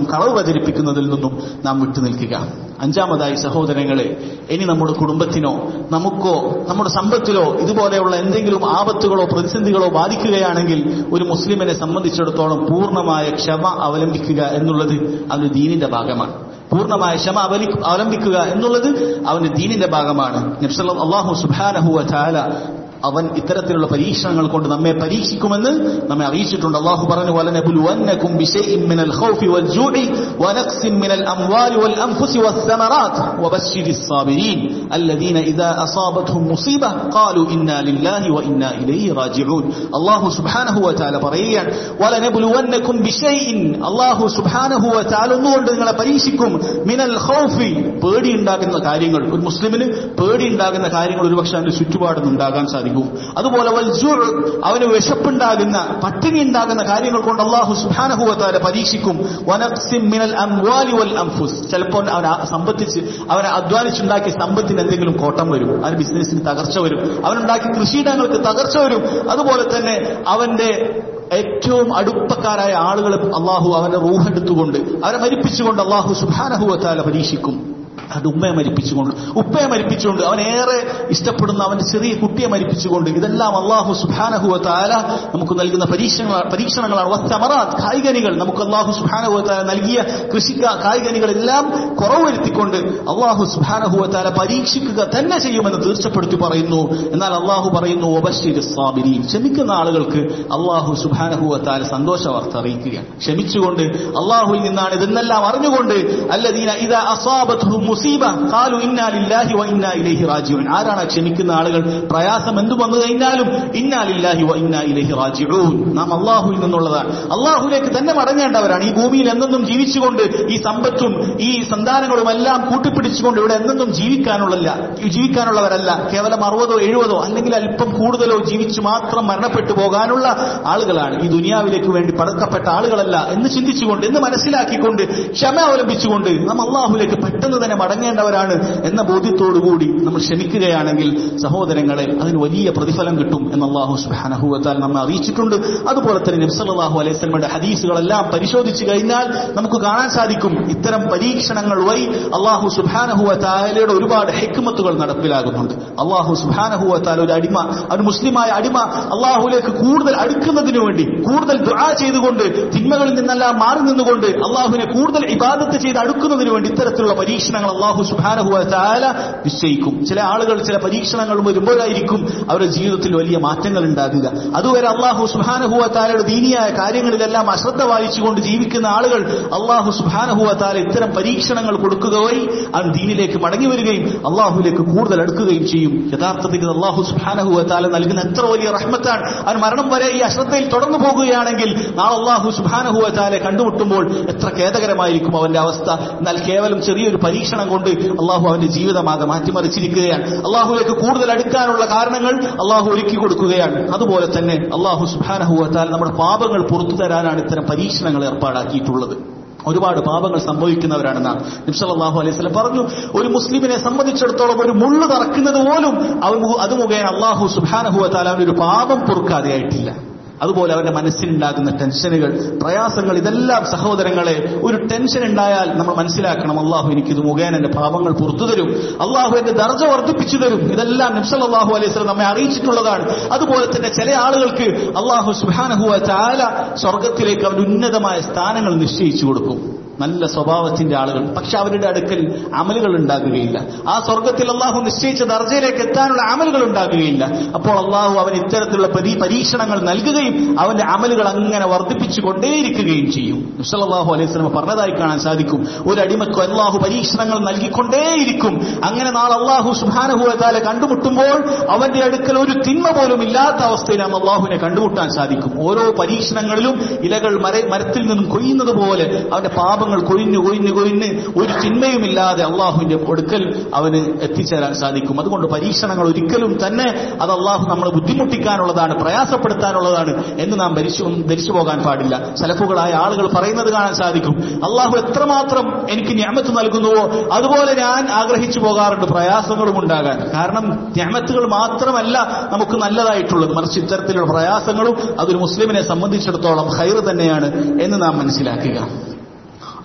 പ്രചരിപ്പിക്കുന്നതിൽ നിന്നും നാം വിട്ടുനിൽക്കുക. അഞ്ചാമതായി സഹോദരങ്ങളെ, ഇനി നമ്മുടെ കുടുംബത്തിനോ നമുക്കോ നമ്മുടെ സമ്പത്തിലോ ഇതുപോലെയുള്ള എന്തെങ്കിലും ആപത്തുകളോ പ്രതിസന്ധികളോ ബാധിക്കുകയാണെങ്കിൽ ഒരു മുസ്ലിമിനെ സംബന്ധിച്ചിടത്തോളം പൂർണ്ണമായ ക്ഷമ അവലംബിക്കുക എന്നുള്ളത് അവന് ദീനിന്റെ ഭാഗമാണ്. പൂർണ്ണമായ ക്ഷമ അവലംബിക്കുക എന്നുള്ളത് അവന്റെ ദീനിന്റെ ഭാഗമാണ്. നബി സല്ലല്ലാഹു അല്ലാഹു സുബ്ഹാനഹു വ തആല അവൻ ഇത്തരത്തിലുള്ള പരീക്ഷണങ്ങൾ കൊണ്ട് നമ്മെ പരീക്ഷിക്കുമെന്ന് നമ്മെ അറിയിച്ചിട്ടുണ്ട്. അല്ലാഹു പറഞ്ഞു, വലനബ്ലുവന്നകും ബിശൈഇൻ മിനൽ ഖൗഫി വൽ ജൂഇ വനഖ്സിൻ മിനൽ അംവാലി വൽ അൻഫുസി വസ്സമറാത്ത് വബശ്ശിരിസ് സാബിരീൻ അല്ലദീന ഇദാ അസാബത്ഹും മുസീബ ഖാലു ഇന്നാ ലില്ലാഹി വ ഇന്നാ ഇലൈഹി റാജിഊൻ. അല്ലാഹു സുബ്ഹാനഹു വ തആല പറയുകയാണ്, വലനബ്ലുവന്നകും ബിശൈഇൻ, അല്ലാഹു സുബ്ഹാനഹു വ തആല ഒന്നുകൊണ്ട് നിങ്ങളെ പരീക്ഷിക്കും, മിനൽ ഖൗഫി, പേടിയുണ്ടാകുന്ന കാര്യങ്ങൾ. ഒരു മുസ്ലിമിന് പേടിയുണ്ടാകുന്ന കാര്യങ്ങൾ ഒരുപക്ഷെ അവന്റെ ചുറ്റുപാടും ഉണ്ടാകാൻ സാധിക്കും. അതുപോലെ വൽ ജൂഅ്, അവന് വിശപ്പുണ്ടാകുന്ന പട്ടിണി ഉണ്ടാകുന്ന കാര്യങ്ങൾ കൊണ്ട് അല്ലാഹു സുബ്ഹാനഹു വ തആല പരീക്ഷിക്കും. വനഖ്സിൻ മിനൽ അംവാലി വൽ അൻഫുസ്, ചിലപ്പോൾ അവൻ സമ്പത്തിച്ച് അവനെ അധ്വാനിച്ചുണ്ടാക്കിയ സമ്പത്തിന് എന്തെങ്കിലും കോട്ടം വരും, അവന് ബിസിനസ്സിന് തകർച്ച വരും, അവനുണ്ടാക്കിയ കൃഷിയിടങ്ങൾക്ക് തകർച്ച വരും. അതുപോലെ തന്നെ അവന്റെ ഏറ്റവും അടുപ്പക്കാരായ ആളുകളെ അള്ളാഹു അവന്റെ റൂഹെടുത്തുകൊണ്ട് അവരെ മരിപ്പിച്ചുകൊണ്ട് അള്ളാഹു സുബ്ഹാനഹു വ തആല പരീക്ഷിക്കും. അത് ഉമ്മയെ മരിപ്പിച്ചുകൊണ്ട്, ഉപ്പയെ മരിപ്പിച്ചുകൊണ്ട്, അവനേറെ ഇഷ്ടപ്പെടുന്ന അവന്റെ ചെറിയ കുട്ടിയെ മരിപ്പിച്ചുകൊണ്ട്, ഇതെല്ലാം അല്ലാഹു സുബ്ഹാനഹു വ തആല നമുക്ക് നൽകുന്ന പരീക്ഷണങ്ങൾ പരീക്ഷണങ്ങളാണ്. വസ്തമറാത്ത്, കായ്കനികൾ, നമുക്ക് അല്ലാഹു സുബ്ഹാനഹു വ തആല നൽകിയ കൃഷി കായ്കനികളെല്ലാം കുറവ് വരുത്തിക്കൊണ്ട് അല്ലാഹു സുബ്ഹാനഹു വ തആല പരീക്ഷിക്കുക തന്നെ ചെയ്യുമെന്ന് തീർച്ചപ്പെടുത്തി പറയുന്നു. എന്നാൽ അല്ലാഹു പറയുന്നു, വബശ്ശിരിസ് സാബിരീൻ, ക്ഷമിക്കുന്ന ആളുകൾക്ക് അല്ലാഹു സുബ്ഹാനഹു വ തആല സന്തോഷ വാർത്ത അറിയിക്കുകയാണ്. ക്ഷമിച്ചുകൊണ്ട് അല്ലാഹുവിൽ നിന്നാണ് ഇതെന്നെല്ലാം അറിഞ്ഞുകൊണ്ട്, അല്ലദീന ഇദാ അസാബത്ഹും മുസീബ ഖാലു ഇന്നാ ലില്ലാഹി വ ഇന്നാ ഇലൈഹി റാജിഊൻ. ആരാണ് ക്ഷമിക്കുന്ന ആളുകൾ? പ്രയാസം എന്തു വന്നു കഴിഞ്ഞാലും ഇന്നാ ലില്ലാഹി വ ഇന്നാ ഇലൈഹി റാജിഊൻ, നാം അല്ലാഹുവിൽ നിന്നുള്ളതാണ്, അല്ലാഹുവിലേക്ക് തന്നെ മടങ്ങേണ്ടവരാണ്. ഈ ഭൂമിയിൽ എന്നെന്നും ജീവിച്ചുകൊണ്ട് ഈ സമ്പത്തും ഈ സന്താനങ്ങളും എല്ലാം കൂട്ടിപ്പിടിച്ചുകൊണ്ട് ഇവിടെ എന്നെന്നും ജീവിക്കാനുള്ളല്ല ജീവിക്കാനുള്ളവരല്ല കേവലം അറുപതോ എഴുപതോ അല്ലെങ്കിൽ അല്പം കൂടുതലോ ജീവിച്ചു മാത്രം മരണപ്പെട്ടു പോകാനുള്ള ആളുകളാണ്. ഈ ദുനിയാവിലേക്ക് വേണ്ടി പടക്കപ്പെട്ട ആളുകളല്ല എന്ന് ചിന്തിച്ചുകൊണ്ട്, എന്ന് മനസ്സിലാക്കിക്കൊണ്ട്, ക്ഷമ അവലംബിച്ചുകൊണ്ട് നാം അല്ലാഹുവിലേക്ക് പെട്ടെന്ന് തന്നെ മടങ്ങേണ്ടവരാണ് എന്ന ബോധ്യത്തോടുകൂടി നമ്മൾ ക്ഷമിക്കുകയാണെങ്കിൽ സഹോദരങ്ങളെ, അതിന് വലിയ പ്രതിഫലം കിട്ടും എന്ന് അല്ലാഹു സുബ്ഹാനഹു വ തആല നമ്മെ അറിയിച്ചിട്ടുണ്ട്. അതുപോലെ തന്നെ നബി സല്ലല്ലാഹു അലൈഹി വസല്ലമയുടെ ഹദീസുകളെല്ലാം പരിശോധിച്ചു കഴിഞ്ഞാൽ നമുക്ക് കാണാൻ സാധിക്കും, ഇത്തരം പരീക്ഷണങ്ങൾ വഴി അല്ലാഹു സുബ്ഹാനഹു വ തആലയുടെ ഒരുപാട് ഹിക്മത്തുകൾ നടപ്പിലാകുന്നുണ്ട്. അല്ലാഹു സുബ്ഹാനഹു വ തആല ഒരു അടിമ, ഒരു മുസ്ലിമായ അടിമ അല്ലാഹുവിലേക്ക് കൂടുതൽ അടുക്കുന്നതിനു വേണ്ടി, കൂടുതൽ ദുആ ചെയ്തുകൊണ്ട്, തിന്മകളിൽ നിന്നെല്ലാം മാറി നിന്നുകൊണ്ട് അല്ലാഹുവിനെ കൂടുതൽ ഇബാദത്ത് ചെയ്ത് അടുക്കുന്നതിന് വേണ്ടി ഇത്തരത്തിലുള്ള പരീക്ഷണങ്ങൾ അല്ലാഹു സുബ്ഹാനഹു വ തആല നിശ്ചയിക്കും. ചില ആളുകൾ ചില പരീക്ഷണങ്ങൾ വരുമ്പോഴായിരിക്കും അവരുടെ ജീവിതത്തിൽ വലിയ മാറ്റങ്ങൾ ഉണ്ടാകുക. അതുവരെ അല്ലാഹു സുബ്ഹാനഹു വ തആലയുടെ ദീനിയായ കാര്യങ്ങളിലെല്ലാം അശ്രദ്ധ പാലിച്ചുകൊണ്ട് ജീവിക്കുന്ന ആളുകൾ അല്ലാഹു സുബ്ഹാനഹു വ തആല ഇത്തരം പരീക്ഷണങ്ങൾ കൊടുക്കുക വഴി അവൻ ദീനിലേക്ക് മടങ്ങി വരികയും അല്ലാഹുവിലേക്ക് കൂടുതൽ അടുക്കുകയും ചെയ്യും. യഥാർത്ഥത്തിൽ അല്ലാഹു സുബ്ഹാനഹു വ തആല നൽകുന്ന എത്ര വലിയ റഹ്മത്താണ്. അവൻ മരണം വരെ ഈ അശ്രദ്ധയിൽ തുടർന്നു പോകുകയാണെങ്കിൽ നാളെ അല്ലാഹു സുബ്ഹാനഹു വ തആലയെ കണ്ടുമുട്ടുമ്പോൾ എത്ര ഖേദകരമായിരിക്കും അവന്റെ അവസ്ഥ. എന്നാൽ കേവലം ചെറിയൊരു പരീക്ഷണം കൊണ്ട് അള്ളാഹു അവന്റെ ജീവിതമാകെ മാറ്റിമറിച്ചിരിക്കുകയാണ്. അള്ളാഹുവിലേക്ക് കൂടുതൽ അടുക്കാനുള്ള കാരണങ്ങൾ അള്ളാഹു ഒരുക്കി കൊടുക്കുകയാണ്. അതുപോലെ തന്നെ അള്ളാഹു സുബ്ഹാനഹു വ തആല നമ്മുടെ പാപങ്ങൾ പുറത്തു തരാനാണ് ഇത്തരം പരീക്ഷണങ്ങൾ ഏർപ്പാടാക്കിയിട്ടുള്ളത്. ഒരുപാട് പാപങ്ങൾ സംഭവിക്കുന്നവരാണ് നാം. നബി സല്ലല്ലാഹു അലൈഹി വസല്ലം പറഞ്ഞു, ഒരു മുസ്ലിമിനെ സംബന്ധിച്ചിടത്തോളം ഒരു മുള്ളു തറക്കുന്നത് പോലും അവൻ അത് മുഖേന അള്ളാഹു സുബ്ഹാനഹു വ തആല അവനൊരു പാപം പൊറുക്കാതെയായിട്ടില്ല. അതുപോലെ അവന്റെ മനസ്സിലുണ്ടാകുന്ന ടെൻഷനുകൾ, പ്രയാസങ്ങൾ, ഇതെല്ലാം സഹോദരങ്ങളെ, ഒരു ടെൻഷൻ ഉണ്ടായാൽ നമ്മൾ മനസ്സിലാക്കണം, അള്ളാഹു എനിക്കിത് മുഖേന എന്റെ പാപങ്ങൾ പുറത്തു തരും, അള്ളാഹു എന്റെ ദർജ വർദ്ധിപ്പിച്ചു തരും. ഇതെല്ലാം നബി സല്ലല്ലാഹു അലൈഹി വസല്ലം നമ്മെ അറിയിച്ചിട്ടുള്ളതാണ്. അതുപോലെ തന്നെ ചില ആളുകൾക്ക് അള്ളാഹു സുബ്ഹാനഹു വ തആല സ്വർഗത്തിലേക്ക് അവന്റെ ഉന്നതമായ സ്ഥാനങ്ങൾ നിശ്ചയിച്ചു കൊടുക്കും. നല്ല സ്വഭാവത്തിന്റെ ആളുകൾ, പക്ഷെ അവരുടെ അടുക്കൽ അമലുകൾ ഉണ്ടാകുകയില്ല. ആ സ്വർഗത്തിൽ അള്ളാഹു നിശ്ചയിച്ച ദർജയിലേക്ക് എത്താനുള്ള അമലുകൾ ഉണ്ടാകുകയില്ല. അപ്പോൾ അള്ളാഹു അവൻ ഇത്തരത്തിലുള്ള പരീക്ഷണങ്ങൾ നൽകുകയും അവന്റെ അമലുകൾ അങ്ങനെ വർദ്ധിപ്പിച്ചു കൊണ്ടേയിരിക്കുകയും ചെയ്യും. നബി സല്ലല്ലാഹു അലൈഹി വസല്ലം പറഞ്ഞതായി കാണാൻ സാധിക്കും, ഒരു അടിമക്ക് അള്ളാഹു പരീക്ഷണങ്ങൾ നൽകിക്കൊണ്ടേയിരിക്കും. അങ്ങനെ നാളെ അള്ളാഹു സുബ്ഹാനഹു വ തആല കണ്ടുമുട്ടുമ്പോൾ അവന്റെ അടുക്കൽ ഒരു തിന്മ പോലും ഇല്ലാത്ത അവസ്ഥയിൽ നാം അള്ളാഹുവിനെ കണ്ടുമുട്ടാൻ സാധിക്കും. ഓരോ പരീക്ഷണങ്ങളിലും ഇലകൾ മര മരത്തിൽ നിന്നും കൊയ്യുന്നത് പോലെ അവന്റെ പാപം കൊഴിഞ്ഞു കൊഴിഞ്ഞു കൊഴിഞ്ഞ് ഒരു ചിന്മയുമില്ലാതെ അള്ളാഹുവിന്റെ അടുക്കൽ അവന് എത്തിച്ചേരാൻ സാധിക്കും. അതുകൊണ്ട് പരീക്ഷണങ്ങൾ ഒരിക്കലും തന്നെ അത് അള്ളാഹു നമ്മളെ ബുദ്ധിമുട്ടിക്കാനുള്ളതാണ്, പ്രയാസപ്പെടുത്താനുള്ളതാണ് എന്ന് നാം ധരിച്ചു ധരിച്ചു പോകാൻ പാടില്ല. സലഫുകളായ ആളുകൾ പറയുന്നത് കാണാൻ സാധിക്കും, അള്ളാഹു എത്രമാത്രം എനിക്ക് നിഅമത്ത് നൽകുന്നുവോ അതുപോലെ ഞാൻ ആഗ്രഹിച്ചു പോകാറുണ്ട് പ്രയാസങ്ങളും ഉണ്ടാകാൻ. കാരണം നിഅമത്തുകൾ മാത്രമല്ല നമുക്ക് നല്ലതായിട്ടുള്ളത്, മറിച്ച് ഇത്തരത്തിലുള്ള പ്രയാസങ്ങളും അതൊരു മുസ്ലിമിനെ സംബന്ധിച്ചിടത്തോളം ഖൈർ തന്നെയാണ് എന്ന് നാം മനസ്സിലാക്കുക.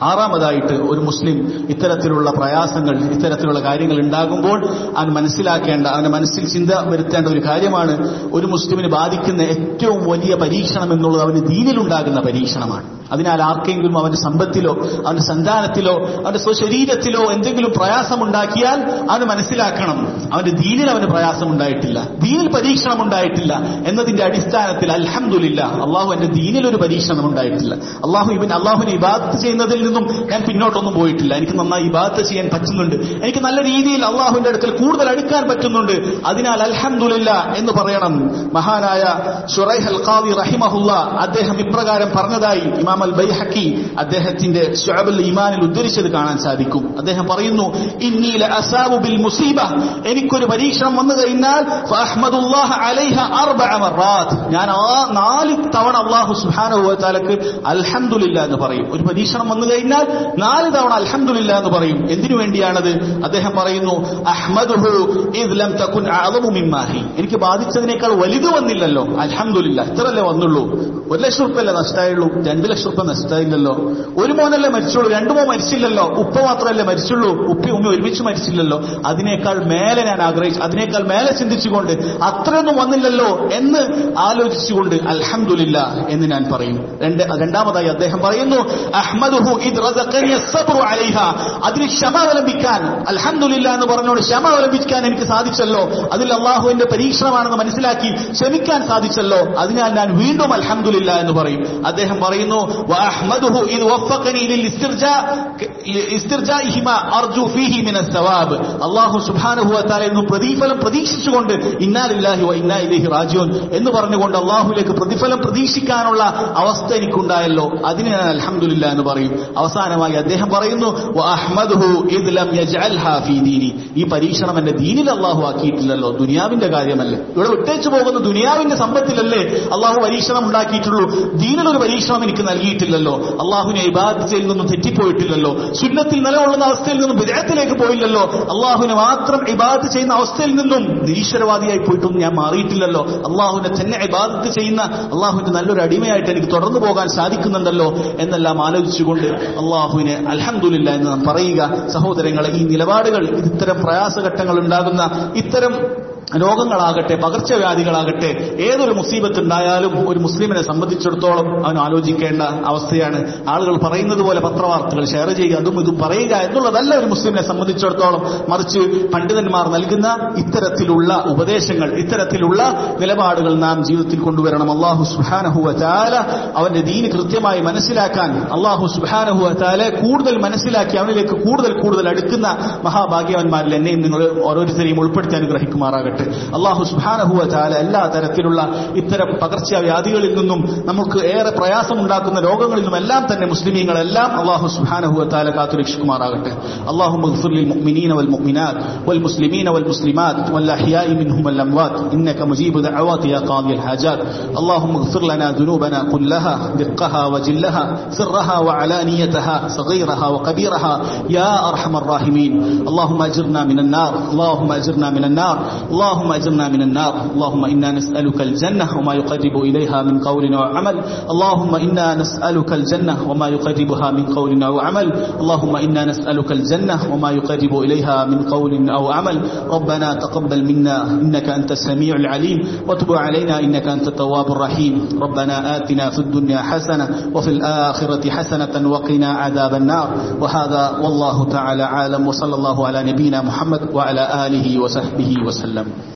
ആറാമതായിട്ട് ഒരു മുസ്ലിം ഇത്തരത്തിലുള്ള പ്രയാസങ്ങൾ, ഇത്തരത്തിലുള്ള കാര്യങ്ങൾ ഉണ്ടാകുമ്പോൾ അവൻ മനസ്സിലാക്കേണ്ട, അവന്റെ മനസ്സിൽ ചിന്ത വരുത്തേണ്ട ഒരു കാര്യമാണ്, ഒരു മുസ്ലിമിന് ബാധിക്കുന്ന ഏറ്റവും വലിയ പരീക്ഷണം എന്നുള്ളത് അവന് ദീനിലുണ്ടാകുന്ന പരീക്ഷണമാണ്. അതിനാൽ ആർക്കെങ്കിലും അവന്റെ സമ്പത്തിലോ അവന്റെ സന്താനത്തിലോ അവന്റെ സ്വശരീരത്തിലോ എന്തെങ്കിലും പ്രയാസമുണ്ടാക്കിയാൽ അവന് മനസ്സിലാക്കണം, അവന്റെ ദീനിൽ അവന് പ്രയാസമുണ്ടായിട്ടില്ല, ദീനിൽ പരീക്ഷണം ഉണ്ടായിട്ടില്ല എന്നതിന്റെ അടിസ്ഥാനത്തിൽ അൽഹംദുലില്ലാഹ്, അള്ളാഹു എന്റെ ദീനിൽ ഒരു പരീക്ഷണം ഉണ്ടായിട്ടില്ല, അള്ളാഹു ഇവൻ അള്ളാഹുവിനെ ഇബാദത്ത് ചെയ്യുന്നതിൽ നിന്നും ഞാൻ പിന്നോട്ടൊന്നും പോയിട്ടില്ല, എനിക്ക് നന്നായി ഇബാദത്ത് ചെയ്യാൻ പറ്റുന്നുണ്ട്, എനിക്ക് നല്ല രീതിയിൽ അള്ളാഹുവിന്റെ അടുക്കൽ കൂടുതൽ അടുക്കാൻ പറ്റുന്നുണ്ട്, അതിനാൽ അൽഹംദുലില്ലാഹ് എന്ന് പറയണം. മഹാനായ ശുറൈഹ് അൽ ഖാദി റഹിമഹുല്ലാ അദ്ദേഹം ഇപ്രകാരം പറഞ്ഞതായി ഇമാം അൽ ബൈഹഖി അദ്ദേഹത്തിന്റെ ശുഅബുൽ ഈമാനിൽ ഉദ്ധരിച്ചത് കാണാൻ സാധിക്കും. അദ്ദേഹം പറയുന്നു, ഇന്നി ലഅസാബു ബിൽ മുസീബ, എനിക്കൊരു പരീക്ഷണം വന്നു കഴിഞ്ഞാൽ ഫഅഹ്മദുല്ലാഹ അലൈഹ അർബഅ മറാത്ത്, ഞാൻ ആ നാല് തവണ അല്ലാഹു സുബ്ഹാനഹു വ തആലക്ക് അൽഹംദുലില്ലാഹ് എന്ന് പറയും. ഒരു പരീക്ഷണം വന്നു കഴിഞ്ഞാൽ നാല് തവണ അൽഹംദുലില്ലാഹ് എന്ന് പറയും. എന്തിനു വേണ്ടിയാണത്? അദ്ദേഹം പറയുന്നു, അഹ്മദുഹു ഇദ് ലം തകുൻ അഅളമു മിമ്മാഹി, എനിക്ക് ബാധിച്ചതിനേക്കാൾ വലുത് വന്നില്ലല്ലോ, അൽഹംദുലില്ലാഹ് ഇത്രല്ലേ വന്നുള്ളൂ. ഒരു ലക്ഷം റുപ്യല്ലേ നഷ്ടമായുള്ളൂ, രണ്ട് ലക്ഷം റുപ്യ നഷ്ടമായില്ലല്ലോ. ഒരു മോനല്ലേ മരിച്ചുള്ളൂ, രണ്ടു മോൻ മരിച്ചില്ലല്ലോ. ഉപ്പ മാത്രമല്ലേ മരിച്ചുള്ളൂ, ഉപ്പി ഉമ്മ ഒരുമിച്ച് മരിച്ചില്ലല്ലോ. അതിനേക്കാൾ മേലെ ഞാൻ ആഗ്രഹിച്ചു, അതിനേക്കാൾ മേലെ ചിന്തിച്ചുകൊണ്ട് അത്രയൊന്നും വന്നില്ലല്ലോ എന്ന് ആലോചിച്ചുകൊണ്ട് അൽഹംദുലില്ലാഹ് എന്ന് ഞാൻ പറയും. രണ്ട് രണ്ടാമതായി അദ്ദേഹം പറയുന്നു, അഹ്മദുഹു ഇദ് റസഖനി അസ്സബ്റു അലൈഹ, അതിന് ക്ഷമ അവലംബിക്കാൻ, അൽഹംദുലില്ലാഹ് എന്ന് പറഞ്ഞോട് ക്ഷമ അവലംബിക്കാൻ എനിക്ക് സാധിച്ചല്ലോ, അതിൽ അള്ളാഹുവിന്റെ പരീക്ഷണമാണെന്ന് മനസ്സിലാക്കി ക്ഷമിക്കാൻ സാധിച്ചല്ലോ, അതിനാൽ ഞാൻ വീണ്ടും അൽഹംദുലില്ലാഹ് എന്ന് പറയും. അദ്ദേഹം പറയുന്നു, വഅഹ്മദുഹു ഇദ് വഫഖനി ലിൽ ഇസ്തിർജാ ഇസ്തിർജാഇഹിമാ അർജു ഫീഹി മിനസ് സവാബ്, അല്ലാഹു സുബ്ഹാനഹു വ തആല എന്നും പ്രതിഫലം പ്രതീക്ഷിച്ചുകൊണ്ട് ഇന്നാ ലില്ലാഹി വ ഇന്നാ ഇലൈഹി റാജിഊൻ എന്ന് പറഞ്ഞുകൊണ്ട് അല്ലാഹുവിലേക്ക് പ്രതിഫലം പ്രതീക്ഷിക്കാനുള്ള അവസ്ഥ എനിക്കുണ്ടായല്ലോ, അതിന് ഞാൻ അൽഹംദുലില്ലാഹ് എന്ന് പറയും. അവസാനമായി അദ്ദേഹം പറയുന്നു, വഅഹ്മദുഹു ഇദ് ലം യജ്അൽഹാ ഫീ ദീനി, ഈ പരീക്ഷണം എന്റെ ദീനിൽ അല്ലാഹു ആക്കിയിട്ടില്ലല്ലോ, ദുനിയാവിന്റെ കാര്യമല്ലേ, ഇവിടെ വിട്ടേച്ചു പോകുന്ന ദുനിയാവിന്റെ സമ്പത്തിലല്ലേ അല്ലാഹു പരീക്ഷണം ഉണ്ടാക്കിയിട്ടുള്ളൂ, ദീനിലൊരു പരീക്ഷണം എനിക്ക് നൽകിയിട്ടില്ലല്ലോ, അള്ളാഹുവിനെ ഇബാദത്ത് ചെയ്യിൽ നിന്നും തെറ്റിപ്പോയിട്ടില്ലല്ലോ, സുന്നത്തിൽ നിലകൊള്ളുന്ന അവസ്ഥയിൽ നിന്നും ബിദ്അത്തിലേക്ക് പോയില്ലല്ലോ, അള്ളാഹുവിനെ മാത്രം ഇബാദത്ത് ചെയ്യുന്ന അവസ്ഥയിൽ നിന്നും നിരീശ്വരവാദിയായി പോയിട്ടൊന്നും ഞാൻ മാറിയിട്ടില്ലല്ലോ, അള്ളാഹുവിനെ തന്നെ ഇബാദത്ത് ചെയ്യുന്ന അള്ളാഹുവിന്റെ നല്ലൊരു അടിമയായിട്ട് എനിക്ക് തുടർന്നു പോകാൻ സാധിക്കുന്നുണ്ടല്ലോ എന്നെല്ലാം ആലോചിച്ചുകൊണ്ട് അള്ളാഹുവിനെ അൽഹംദുലില്ലാഹ് എന്ന് നാം പറയുക. സഹോദരങ്ങളെ, ഈ നിലപാടുകൾ ഇത്തരം പ്രയാസഘട്ടങ്ങൾ ഉണ്ടാകുന്ന ഇത്തരം രോഗങ്ങളാകട്ടെ പകർച്ചവ്യാധികളാകട്ടെ ഏതൊരു മുസീബത്ത് ഉണ്ടായാലും ഒരു മുസ്ലിമിനെ സംബന്ധിച്ചിടത്തോളം അവൻ ആലോചിക്കേണ്ട അവസ്ഥയാണ്. ആളുകൾ പറയുന്നത് പോലെ പത്രവാർത്തകൾ ഷെയർ ചെയ്യുക, അതും ഇതും പറയുക എന്നുള്ളതല്ല ഒരു മുസ്ലിമിനെ സംബന്ധിച്ചിടത്തോളം, മറിച്ച് പണ്ഡിതന്മാർ നൽകുന്ന ഇത്തരത്തിലുള്ള ഉപദേശങ്ങൾ, ഇത്തരത്തിലുള്ള നിലപാടുകൾ നാം ജീവിതത്തിൽ കൊണ്ടുവരണം. അല്ലാഹു സുബ്ഹാനഹു വ തആല അവന്റെ ദീൻ കൃത്യമായി മനസ്സിലാക്കാൻ, അല്ലാഹു സുബ്ഹാനഹു വ തആല കൂടുതൽ മനസ്സിലാക്കി അവനിലേക്ക് കൂടുതൽ കൂടുതൽ അടുക്കുന്ന മഹാഭാഗ്യവാന്മാരിൽ എന്നെയും നിങ്ങൾ ഓരോരുത്തരെയും ഉൾപ്പെടുത്തി അനുഗ്രഹിക്കുമാറാകട്ടെ. അല്ലാഹു സുബ്ഹാനഹു വ തആല എല്ലാ തരത്തിലുള്ള ഇത്തരം പകർച്ചവ്യാധികളിൽ നിന്നും നമുക്ക് ഏറെ പ്രയാസമുണ്ടാക്കുന്ന രോഗങ്ങളിൽ നിന്നും എല്ലാം തന്നെ മുസ്ലിമീങ്ങളെല്ലാം അല്ലാഹു സുബ്ഹാനഹു വ തആല കാത്തുരക്ഷിക്കുമാറാകട്ടെ. അല്ലാഹുമ്മ ഇഗ്ഫിർ ലിൽ മുഅ്മിനീന വൽ മുഅ്മിനാത്ത് വൽ മുസ്ലിമീന വൽ മുസ്ലിമാത്ത് വൽ അഹ്യാഇ മിൻഹും വൽ അംവാത്ത് ഇന്നക മുജീബു ദഅവാതി യാ ഖാദിയൽ ഹാജാത്ത്. അല്ലാഹുമ്മ ഇഗ്ഫിർ ലനാ ദുനൂബനാ കുല്ലഹാ ദിഖ്ഖഹാ വജില്ലഹാ സിർറഹാ വഅലാനിയതഹാ സഗീറഹാ വകബീറഹാ യാ അർഹമർ റഹീമീൻ. അല്ലാഹുമ്മ അജിർനാ മിനൻ നാർ, അല്ലാഹുമ്മ അജിർനാ മിനൻ നാർ, اللهم اجرنا من النار. اللهم إنا نسألك الجنة وما يقرب إليها من قول وعمل. اللهم إنا نسألك الجنة وما يقربها من قول أو عمل. اللهم إنا نسألك الجنة وما يقرب إليها من قول أو عمل. ربنا تقبل منا إنك أنت السميع العليم وتب علينا إنك أنت التواب الرحيم. ربنا آتنا في الدنيا حسنة وفي الآخرة حسنة وقنا عذاب النار. وهذا والله تعالى عالم، وصلى الله على نبينا محمد وعلى آله وصحبه وسلم.